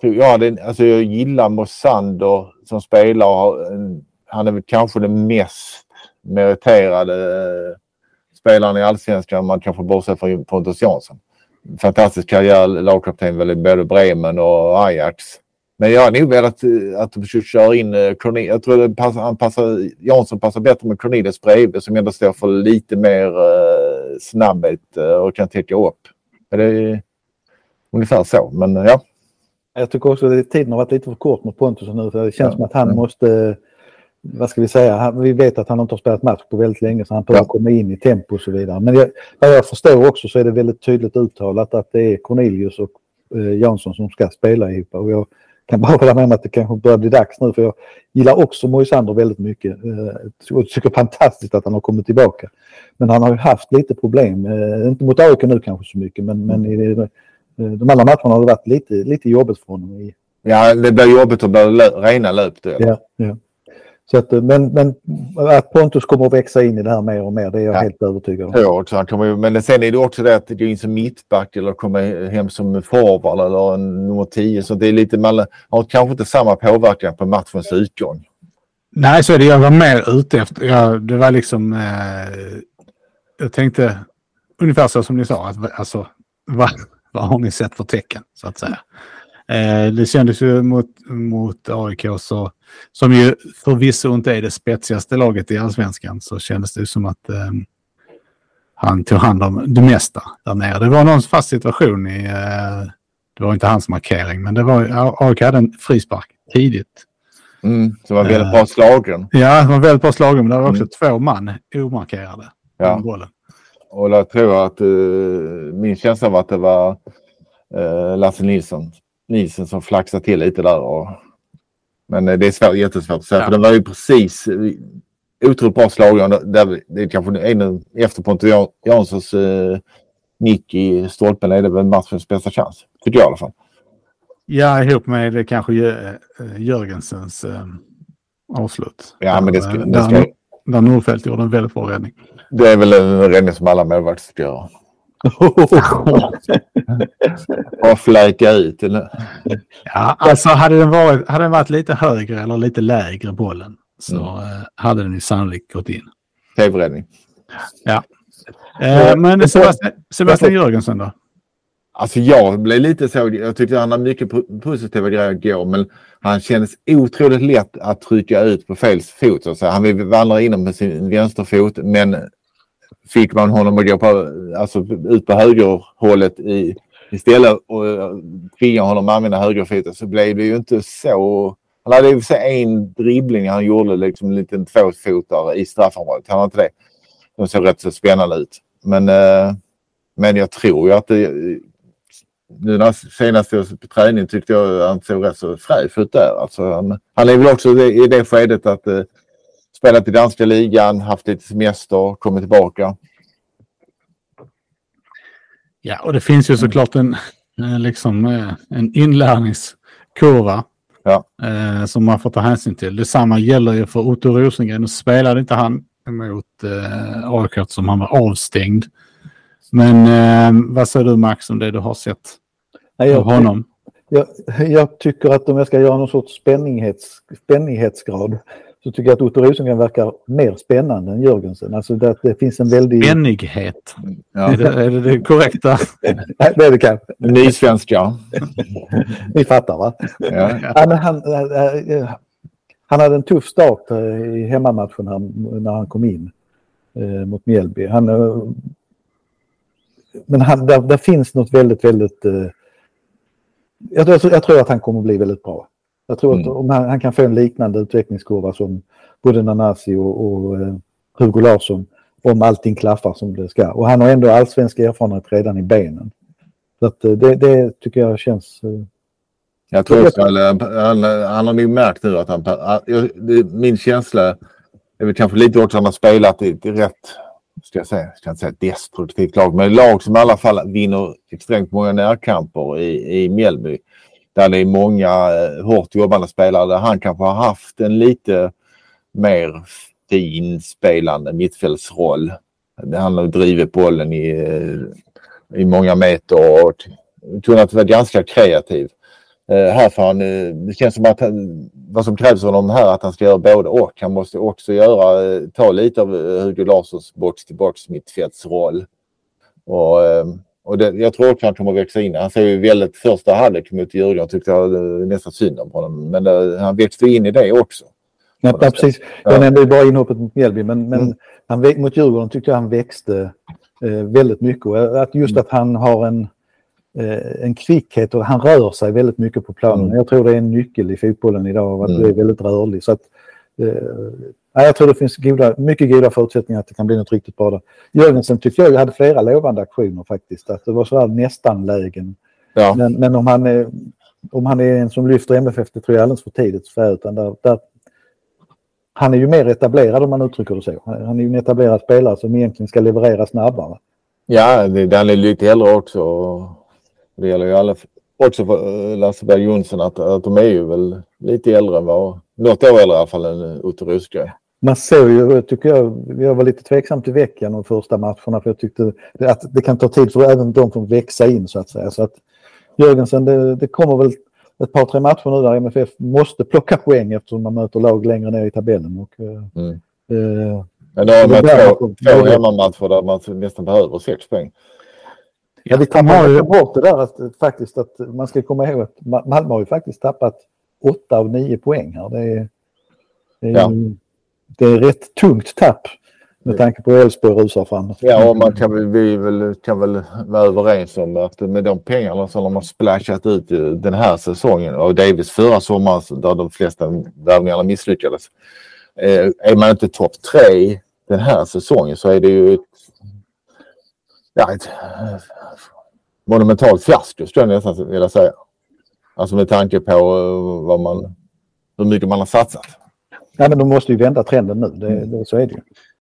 gillar Mosander som spelare. Han är väl kanske den mest meriterade spelaren i Allsvenskan. Man kanske bortser från Pontus Jansson. Fantastisk karriär, lagkapten väl i både Bremen och Ajax. Men jag har nog velat att de försöker köra in Cornelius. Jag tror Jansson passar bättre med Cornelius bredvid som ändå står för lite mer snabbhet och kan täcka upp. Det är ungefär så, men ja. Jag tycker också att tiden har varit lite för kort mot Pontus nu. För det känns som att han måste, vad ska vi säga, vi vet att han inte har spelat match på väldigt länge så han behöver komma in i tempo och så vidare. Men vad jag förstår också så är det väldigt tydligt uttalat att det är Cornelius och Jansson som ska spela ihop. Och jag kan bara hålla med om att det kanske börjar bli dags nu för jag gillar också Moisander väldigt mycket. Jag tycker fantastiskt att han har kommit tillbaka. Men han har ju haft lite problem, inte mot AIK nu kanske så mycket men i de andra matcherna har det varit lite jobbigt för honom. Ja, det blir jobbigt att börja rena löp. Ja. Så att, men att Pontus kommer att växa in i det här mer och mer, det är jag helt övertygad om. Ja, så han kommer, men sen är det också det att det går in som mittback eller kommer hem som forward eller nummer 10. Så det är lite, man har kanske inte samma påverkan på matchens utgång. Nej, så är det. Jag var mer ute efter, det var liksom, jag tänkte ungefär så som ni sa, att, alltså, vad har ni sett för tecken så att säga. Det kändes ju mot AIK så, som ju förvisso inte är det spetsigaste laget i Allsvenskan, så kändes det som att han tog hand om det mesta där nere. Det var någon fast situation det var inte hans markering, men det var AIK hade en frispark tidigt. Så var väldigt bra slagen. Ja, det var väldigt bra slagen, men det var också 2 man omarkerade på bollen. Och jag tror att min känsla var att det var Lasse Nilsson som flaxade till lite där. Men det är jättesvårt att säga. För det var ju precis otroligt bra slag. Det är kanske en efter Pontus Janssons nick i stolpen är det väl matchens bästa chans. Tycker jag i alla fall. Ja, ihop med det kanske Jörgensens avslut. Ja, men det ska... Där Nordfeldt gjorde en väldigt bra räddning. Det är väl en räddning som alla målvakter ska göra. Och fläka ut eller? Ja, alltså hade den varit lite högre eller lite lägre bollen så hade den ju sannolikt gått in. TV-räddning. Ja. Men Sebastian Jörgensen då? Alltså jag blev lite så, jag tyckte han hade mycket positiva grejer att gå, men han kändes otroligt lätt att trycka ut på fel fot. Så han vill vandra in med sin vänsterfot, men fick man honom att gå ut på högerhållet istället och tvinga honom att använda högerfoten, så blev det ju inte så. Han hade ju en dribbling han gjorde liksom en liten tvåfotare i straffområdet. Han har inte det. de ser rätt så spännande ut. Men jag tror ju att det, nu när senast på träning tyckte jag han såg rätt så fräsch ut där. Alltså han är väl också i det skedet att spelat i danska ligan, haft lite semester, kommit tillbaka. Ja, och det finns ju såklart en inlärningskurva som man får ta hänsyn till. Detsamma gäller ju för Otto Rosengren. Nu spelade inte han mot AIK som han var avstängd. Men vad säger du, Max, om det du har sett av honom? Jag tycker att om jag ska göra någon sorts spännighetsgrad så tycker jag att Otto Rosengren verkar mer spännande än Jörgensen. Alltså det finns en väldig... Spännighet. Ja. Är det korrekta? Nej, det är det kanske. Nysvenska. Ni fattar, va? Ja. Ja, men han hade en tuff start i hemmamatchen när han kom in mot Mjällby. Men där finns något väldigt, väldigt... Jag tror att han kommer att bli väldigt bra. Jag tror att om han kan få en liknande utvecklingskurva som både Nanasi och Hugo Larsson, om allting klaffar som det ska. Och han har ändå allsvensk erfarenhet redan i benen. Så att det tycker jag känns... Jag tror också han har nog märkt nu att min känsla är väl kanske lite också att han har spelat i rätt, ska jag inte säga destruktivt lag, men lag som i alla fall vinner extremt många närkamper i Mjällby. Där det är många hårt jobbande spelare där han kanske har haft en lite mer fin spelande mittfältsroll. Han har drivit bollen i många meter och kunnat vara ganska kreativ. Här får han, det känns som att vad som krävs av honom här att han ska göra både och. Han måste också ta lite av Hugo Larssons box-till-box mittfältsroll. Och jag tror också att han kommer att växa in. Han ser ju väldigt första halvlek mot Djurgården, tyckte jag nästan synd om honom. Men han växte in i det också. Ja, precis. Jag nämnde ju bara inhoppet mot Mjällby, men mot Djurgården tyckte jag han växte väldigt mycket. Och att han har en kvickhet och han rör sig väldigt mycket på planen. Jag tror det är en nyckel i fotbollen idag, att du är väldigt rörlig. Så att, jag tror det finns mycket goda förutsättningar att det kan bli något riktigt bra där. Jörgensen tycker jag hade flera lovande aktioner faktiskt. Att det var så här nästan lägen. Ja. Men om han är en som lyfter MFF, det tror jag alldeles för tidigt. Utan han är ju mer etablerad om man uttrycker det så. Han är ju en etablerad spelare som egentligen ska leverera snabbare. Ja, den är lite äldre också. Det gäller ju alla, också för Lasseberg Jonsson att de är ju väl lite äldre än något år äldre i alla fall än Otto Rosengren. Man ser ju, tycker jag var lite tveksam till veckan de första matcherna, för jag tyckte att det kan ta tid för även de som växa in så att säga. Så att Jörgensen, det kommer väl ett par, 3 matcher nu där MFF måste plocka poäng eftersom man möter lag längre ner i tabellen. Men då har man två hemmamatcher där man nästan behöver 6 poäng. Ja, vi tappar bort det där att man ska komma ihåg att Malmö har ju faktiskt tappat 8 av 9 poäng här. Det är rätt tungt tapp med tanke på Elfsborg rusar fram. Ja, och man kan väl vara överens om att med de pengarna som de har splashat ut den här säsongen och Davis förra sommaren där de flesta värvningarna misslyckades. Är man inte topp 3 den här säsongen så är det ju ett monumentalt fiasko, skulle jag nästan vilja säga. Alltså med tanke på hur mycket man har satsat. Ja, men de måste ju vända trenden nu. Så är det ju.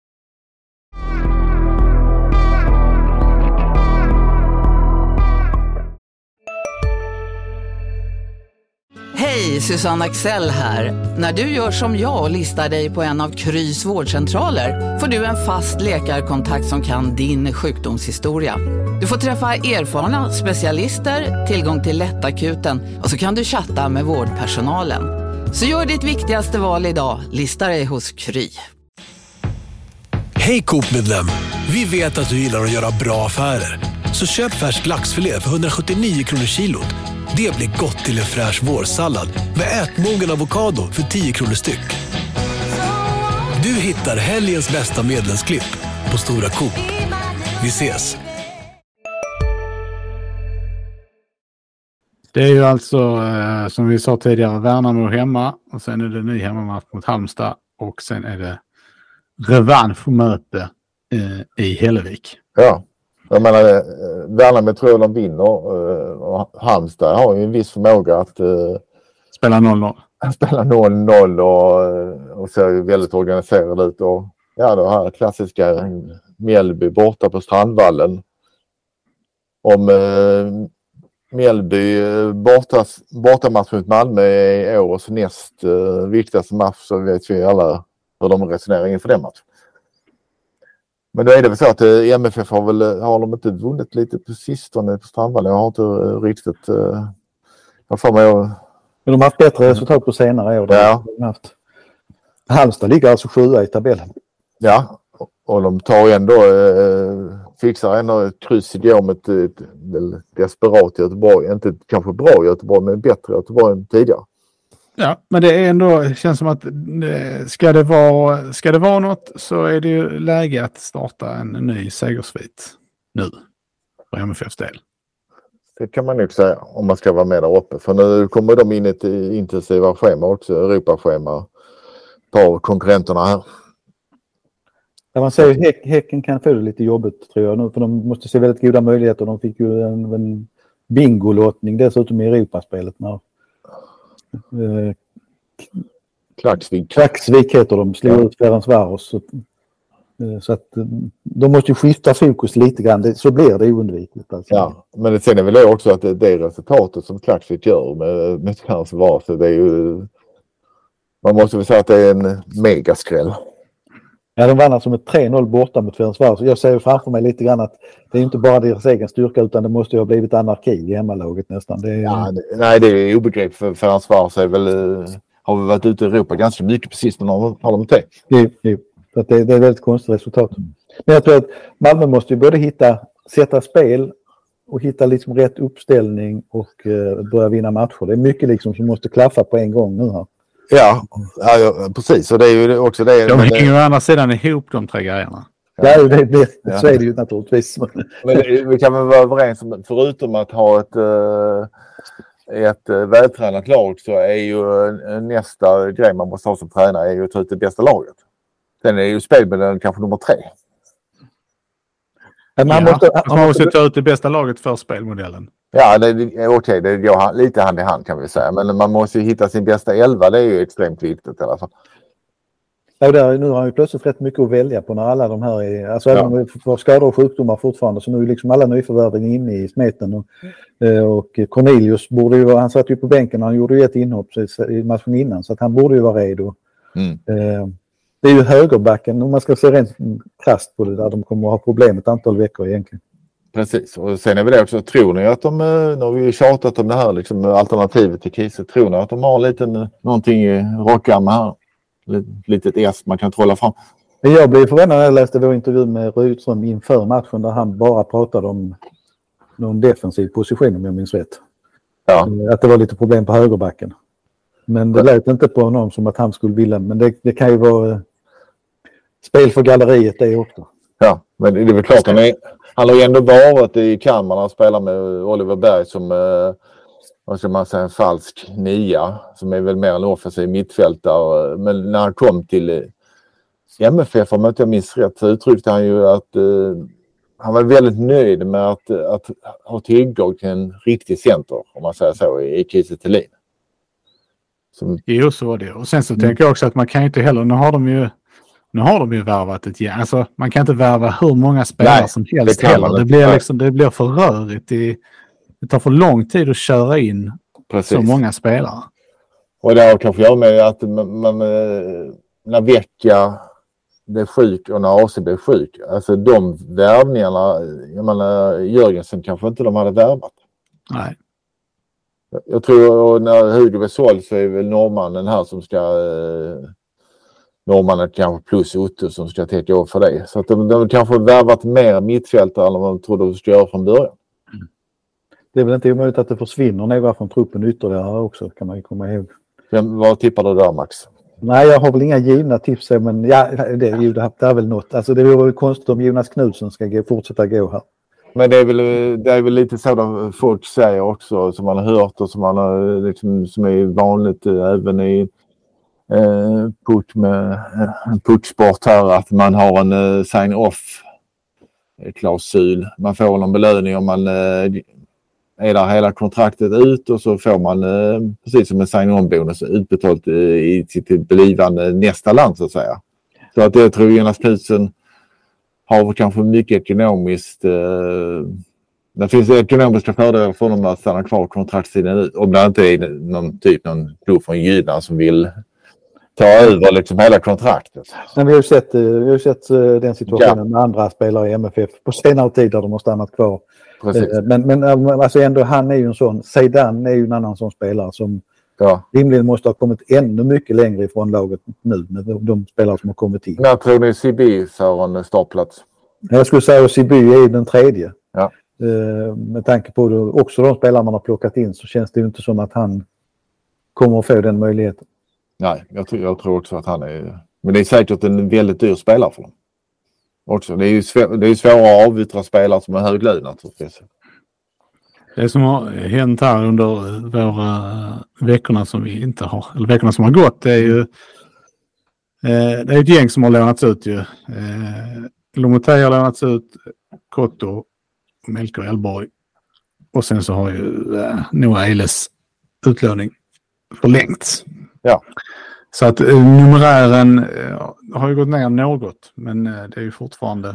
Hej, Susanne Axel här. När du gör som jag och listar dig på en av Krys vårdcentraler får du en fast läkarkontakt som kan din sjukdomshistoria. Du får träffa erfarna specialister, tillgång till lättakuten och så kan du chatta med vårdpersonalen. Så gör ditt viktigaste val idag, lista dig hos Kry. Hej Coop-medlem, vi vet att du gillar att göra bra affärer. Så köp färsk laxfilé för 179 kronor kilot. Det blir gott till en fräsch vårsallad med ätmogen avokado för 10 kronor styck. Du hittar helgens bästa medlemsklipp på Stora Coop. Vi ses! Det är ju alltså, som vi sa tidigare, Värnamo hemma och sen är det ny hemmamatch mot Halmstad och sen är det revanschmöte i Hällevik. Ja, jag menar Värnamo tror jag de vinner och Halmstad har ju en viss förmåga att spela 0-0. Spela 0-0 och ser väldigt organiserad ut. Och ja, det här klassiska Mjällby borta på Strandvallen. Om Mjällby bortamatch mot Malmö är årets näst viktigaste match, så vet vi alla hur de resonerar inför den matchen. Men då är det väl så att MFF har de inte vunnit lite på sistone på Strandvallen. Jag har inte riktigt jag får mig att... Men de har haft bättre resultat på senare år. Ja. Halmstad ligger alltså 7 i tabellen. Ja, och de tar ändå fixar ändå ett kryss igår med ett desperat Göteborg. Inte kanske bra Göteborg, men bättre Göteborg än tidigare. Ja, men det är ändå, känns som att ska det vara något, så är det ju läge att starta en ny segersvit nu för MFFs del. Det kan man nog säga om man ska vara med där uppe. För nu kommer de in i ett intensiva schema också, Europaschema på konkurrenterna här. Ja, man säger Häcken kan få det lite jobbigt tror jag nu, för de måste se väldigt goda möjligheter. De fick ju en bingolåtning dessutom i Europaspelet när Klaxvik heter de, slår ut Ferencvaros. Så att de måste ju skifta fokus lite grann, så blir det oundvikligt. Alltså. Ja, men sen är väl det också att det resultatet som Klaxvik gör med Ferencvaros, det är ju, man måste väl säga att det är en megaskräll. Ja, de vann alltså med 3-0 borta mot Ferencvaros. Jag ser framför mig lite grann att det är inte bara deras egen styrka, utan det måste ju ha blivit anarki i hemmalaget nästan. Det är... Nej, det är obegripligt, för Ferencvaros har väl varit ute i Europa ganska mycket precis när har de det. Jo. Så att det är ett väldigt konstigt resultat. Men jag tror att Malmö måste ju både sätta spel och hitta liksom rätt uppställning och börja vinna matcher. Det är mycket liksom som måste klaffa på en gång nu här. Ja, precis. Och det är ju också det. De hänger ju å andra sidan ihop de tre grejerna. Ja, så är det ju naturligtvis. Men vi kan väl vara överens om, förutom att ha ett vältränat lag, så är ju nästa grej man måste ha som tränare är ju att ta ut det bästa laget. Sen är ju spelmodellen kanske nummer 3. Man måste ta ut det bästa laget för spelmodellen. Ja, det går lite hand i hand kan vi säga. Men man måste ju hitta sin bästa 11, det är ju extremt viktigt i alla fall. Ja, nu har han ju plötsligt rätt mycket att välja på när alla de här är... Alltså även om vi får skador och sjukdomar fortfarande, så nu är liksom alla nyförvärven inne i smeten. Och Cornelius borde ju han satt ju på bänken, han gjorde ju ett inhopp i matchen innan, så att han borde ju vara redo. Det är ju högerbacken, om man ska se rent krasst på det där, de kommer att ha problem ett antal veckor egentligen. Precis, och sen är väl det också, tror ni att de, när vi tjatat om det här liksom, alternativet till Kiese, tror ni att de har lite någonting i rockarmen här? Litet S man kan trolla fram. Jag blev förvånad när jag läste vår intervju med Rydström inför matchen, där han bara pratade om någon defensiv position, om jag minns rätt. Ja. Att det var lite problem på högerbacken. Men det lät inte på någon som att han skulle vilja. Men det kan ju vara spel för galleriet det också. Ja, men det är väl klart. Han har ju ändå varit i Kalmar när han spelar med Oliver Berg som vad ska man säga, en falsk nia. Som är väl mer en offensiv mittfältare. Men när han kom till MFF, om jag inte minns rätt, så uttryckte han ju att han var väldigt nöjd med att ha tillgång till en riktig center, om man säger så, i Kiese Thelin. Jo, så var det. Och sen så tänker jag också att man kan inte heller, nu har de ju värvat ett gäng. Alltså man kan inte värva hur många spelare som helst heller. Det blir för rörigt. Det tar för lång tid att köra in så många spelare. Och det har kanske att göra med att man när Vecchia blev sjuk och när AC blev sjuk. Alltså de värvningarna, jag menar Jörgensen kanske inte de hade värvat. Nej. Jag tror när Hugo blev såld så är väl norrmannen här som ska norrmannen kanske plus Otto som ska täcka upp för det. Så att de kanske värvat mer mittfältare än vad de trodde de skulle göra från början. Det är väl inte omöjligt att det försvinner några från truppen ytterligare också, kan man ju komma ihåg. Vad tippar du där, Max? Nej, jag har väl inga givna tips, men ja, det är väl något. Alltså det vore väl konstigt om Jonas Knudsen ska fortsätta gå här. Men det är väl lite så folk säger också, som man har hört och som man har liksom, som är vanligt även i pucksport här, att man har en sign-off-klausul. Man får en belöning om man är där hela kontraktet ut, och så får man precis som en sign-on-bonus utbetalt i sitt blivande nästa land, så att säga. Så att jag tror Jonas Knutsen har kanske mycket ekonomiskt. Det finns ekonomiska fördelar för dem att stanna kvar kontraktstiden ut. Om det inte är någon klubb från Jylland som vill ta över liksom hela kontraktet. Men vi har ju sett den situationen med andra spelare i MFF på senare tid där de har stannat kvar. Men alltså ändå, han är ju en sån. Zeidan är ju en annan sån spelare som rimligen måste ha kommit ännu mycket längre ifrån laget nu med de spelare som har kommit in. Jag tror det är Siby för en startplats. Jag skulle säga att Siby är den tredje. Ja. Med tanke på också de spelare man har plockat in, så känns det ju inte som att han kommer att få den möjligheten. Nej, jag tror också att han är... Men det är säkert en väldigt dyr spelare för dem. Också. Det är ju svårare att avyttra spelare som är hög lön naturligtvis. Det som har hänt här under våra veckorna som vi inte har, eller veckorna som har gått, det är ju det är ett gäng som har lånats ut ju. Lomotey har lånats ut, Kotto, Melker Elborg, och sen så har ju Noah Eiles utlåning förlängts. Ja. Så att numerären har ju gått ner något, men det är ju fortfarande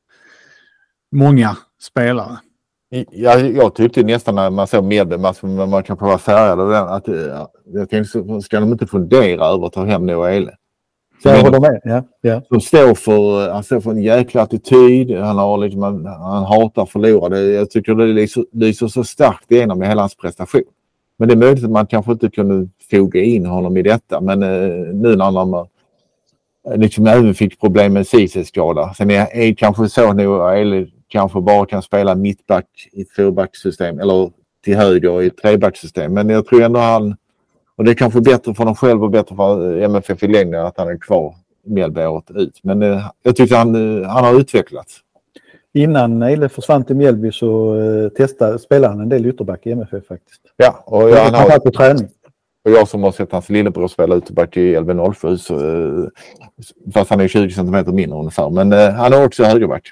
många spelare. Jag tyckte nästan när man såg medlemar, man kan vara färgad av den, att jag tänkte, ska de inte fundera över att ta hem Noah Eile? Jag håller med. Ja. Som står för en jäkla attityd. Han hatar förlorade. Jag tycker det lyser så starkt igenom i hela hans prestation. Men det är möjligt att man kanske inte kunde foga in honom i detta. Men nu när han liksom även fick problem med CC-skada. Sen är kanske så nu Eile kanske bara kan spela mittback i ett fyrbacksystem. Eller till höger i ett trebacksystem. Men jag tror ändå och det är kanske bättre för dem själv och bättre för MFF i längden att han är kvar Mjällby-året ut. Men jag tycker han har utvecklats. Innan Eile försvann till Mjällby så spelade han en del ytterback i MFF faktiskt. Ja, och han har på träning. Och jag som har sett hans lillebror spela ytterback i LV07, så fast han är 20 cm mindre ungefär. Men han är också högerback.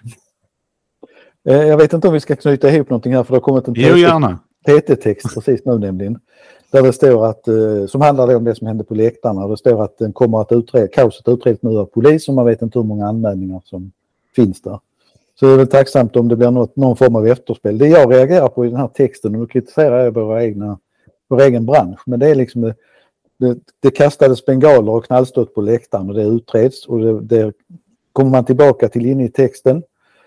Jag vet inte om vi ska knyta ihop någonting här, för det har kommit en TT-text precis nu nämligen. Där det står att, som handlar om det som hände på läktarna. Det står att den kommer att kaoset utreds nu av polis, och man vet inte hur många anmälningar som finns där. Så det är väl tacksamt om det blir någon form av efterspel. Det jag reagerar på i den här texten, och nu kritiserar jag vår egen bransch, men det är liksom det kastades bengaler och knallstött på läktaren, och det utreds, och det kommer man tillbaka till inne i texten.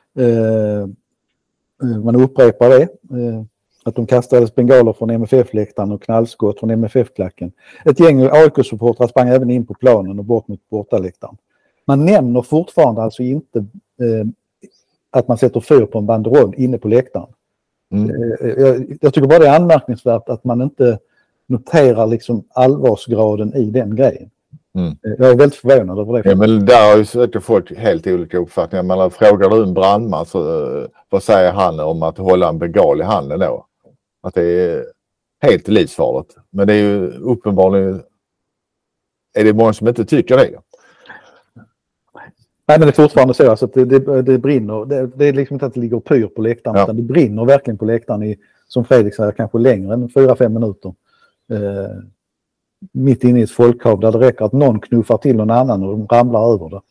Man upprepar det. Att de kastades bengaler från MFF-läktaren och knallskott från MFF-klacken. Ett gäng AIK-supportrar sprang även in på planen och bort mot bortaläktaren. Man nämner fortfarande alltså inte att man sätter fyr på en banderoll inne på läktaren. Jag tycker bara det är anmärkningsvärt att man inte noterar liksom allvarsgraden i den grejen. Jag är väldigt förvånad över det. Ja, men där har ju säkert folk helt olika uppfattningar. Man frågar du en brandman, så vad säger han om att hålla en bengal i handen då? Att det är helt livsfarligt. Men det är ju uppenbarligen, är det många som inte tycker det? Nej, men det är fortfarande så alltså, att det brinner. Det är liksom inte att det ligger pyr på läktaren, utan det brinner verkligen på läktaren i, som Fredrik säger, kanske längre än 4-5 minuter. Mitt inne i ett folkhav där det räcker att någon knuffar till någon annan och de ramlar över det.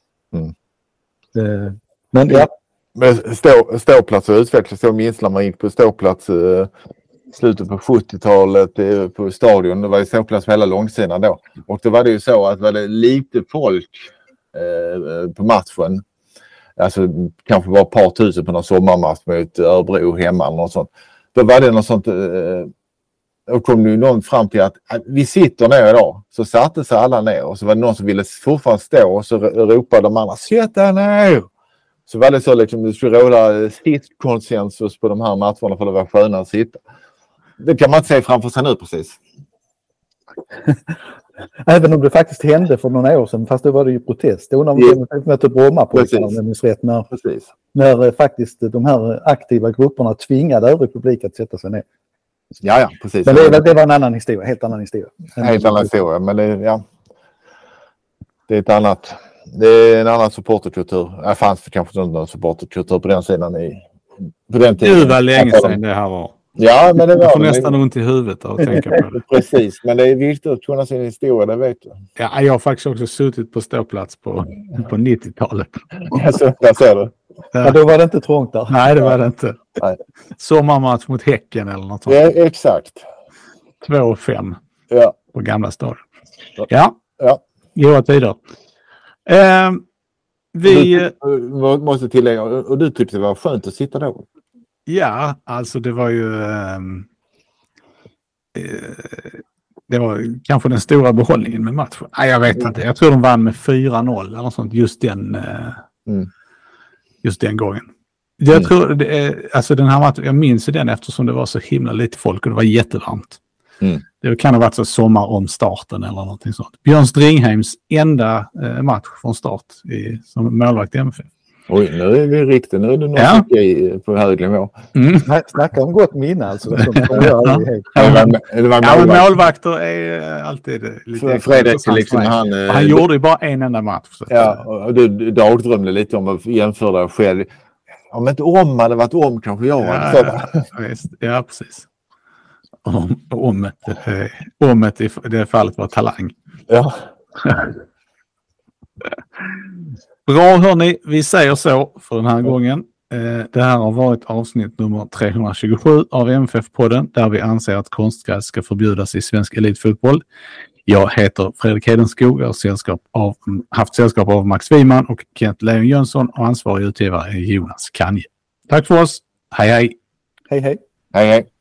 Men ja. Men ståplats och utvecklas så minst när man gick på ståplats slutet på 70-talet på stadion. Det var ju ståplats på hela långsidan då. Och då var det ju så att var det lite folk på matchen. Alltså kanske bara ett par tusen på någon sommarmatch mot Örebro hemma eller något sånt. Då var det något sånt. Och kom nu någon fram till att vi sitter ner idag. Så satte sig alla ner. Och så var det någon som ville fortfarande stå. Och så ropade de andra, sitta ner! Så var det så liksom, det skulle råda sittkonsensus på de här matcherna för det var skönare att sitta. Det kan man inte se framför sig nu precis. Även om det faktiskt hände för några år sedan, fast då var det ju protest. Det var när vi mötte Bromma på när faktiskt de här aktiva grupperna tvingade övrig publik att sätta sig ner. Ja, precis. Men det var en annan historia, helt annan historia. Helt annan historia, men det, ja. Det är ett annat. Det är en annan supporterkultur. Det fanns kanske inte någon supporterkultur på den sidan på den tiden. Det var länge sedan det här var. Ja, men det var... Jag får nästan ont i huvudet att tänka på det. Precis, men det är viktigt att kunna sin historia, det vet du. Ja, jag har faktiskt också suttit på ståplats på 90-talet. Jag ser det. Ja, då var det inte trångt där. Nej, det var det inte. Nej. Sommarmatch mot Häcken eller något sånt. Ja, exakt. 2-5 Ja. på Gamla stadion. Ja, Ja. goda tider. Vi... Du måste tillägga, och du tyckte det var skönt att sitta då? Ja, alltså det var ju... det var kanske den stora behållningen med matchen. Nej, jag vet inte. Jag tror de vann med 4-0 eller något sånt just den gången. Jag tror alltså den här matchen, jag minns den eftersom det var så himla lite folk och det var jättevarmt. Det kan ha varit så sommar om starten eller någonting sånt. Björn Stringheims enda match från start som målvakt i MFF. Oj, nu är vi riktigt. Nu är det något på hög nivå. Snacka om gott minne alltså. Målvakter är alltid lite... Fredrik liksom han gjorde ju bara en enda match. Så. Ja, och du dagdrömde lite om att jämföra dig själv. Om inte om hade varit om kanske jag Ja, precis. Omet i det fallet var talang. Ja. Bra hörni, vi säger så för den här gången. Det här har varit avsnitt nummer 327 av MFF-podden där vi anser att konstgräs ska förbjudas i svensk elitfotboll. Jag heter Fredrik Hedenskog och har haft sällskap av Max Wiman och Kent Leon Jönsson och ansvarig utgivare är Jonas Kanje. Tack för oss. Hej hej. Hej hej. Hej hej.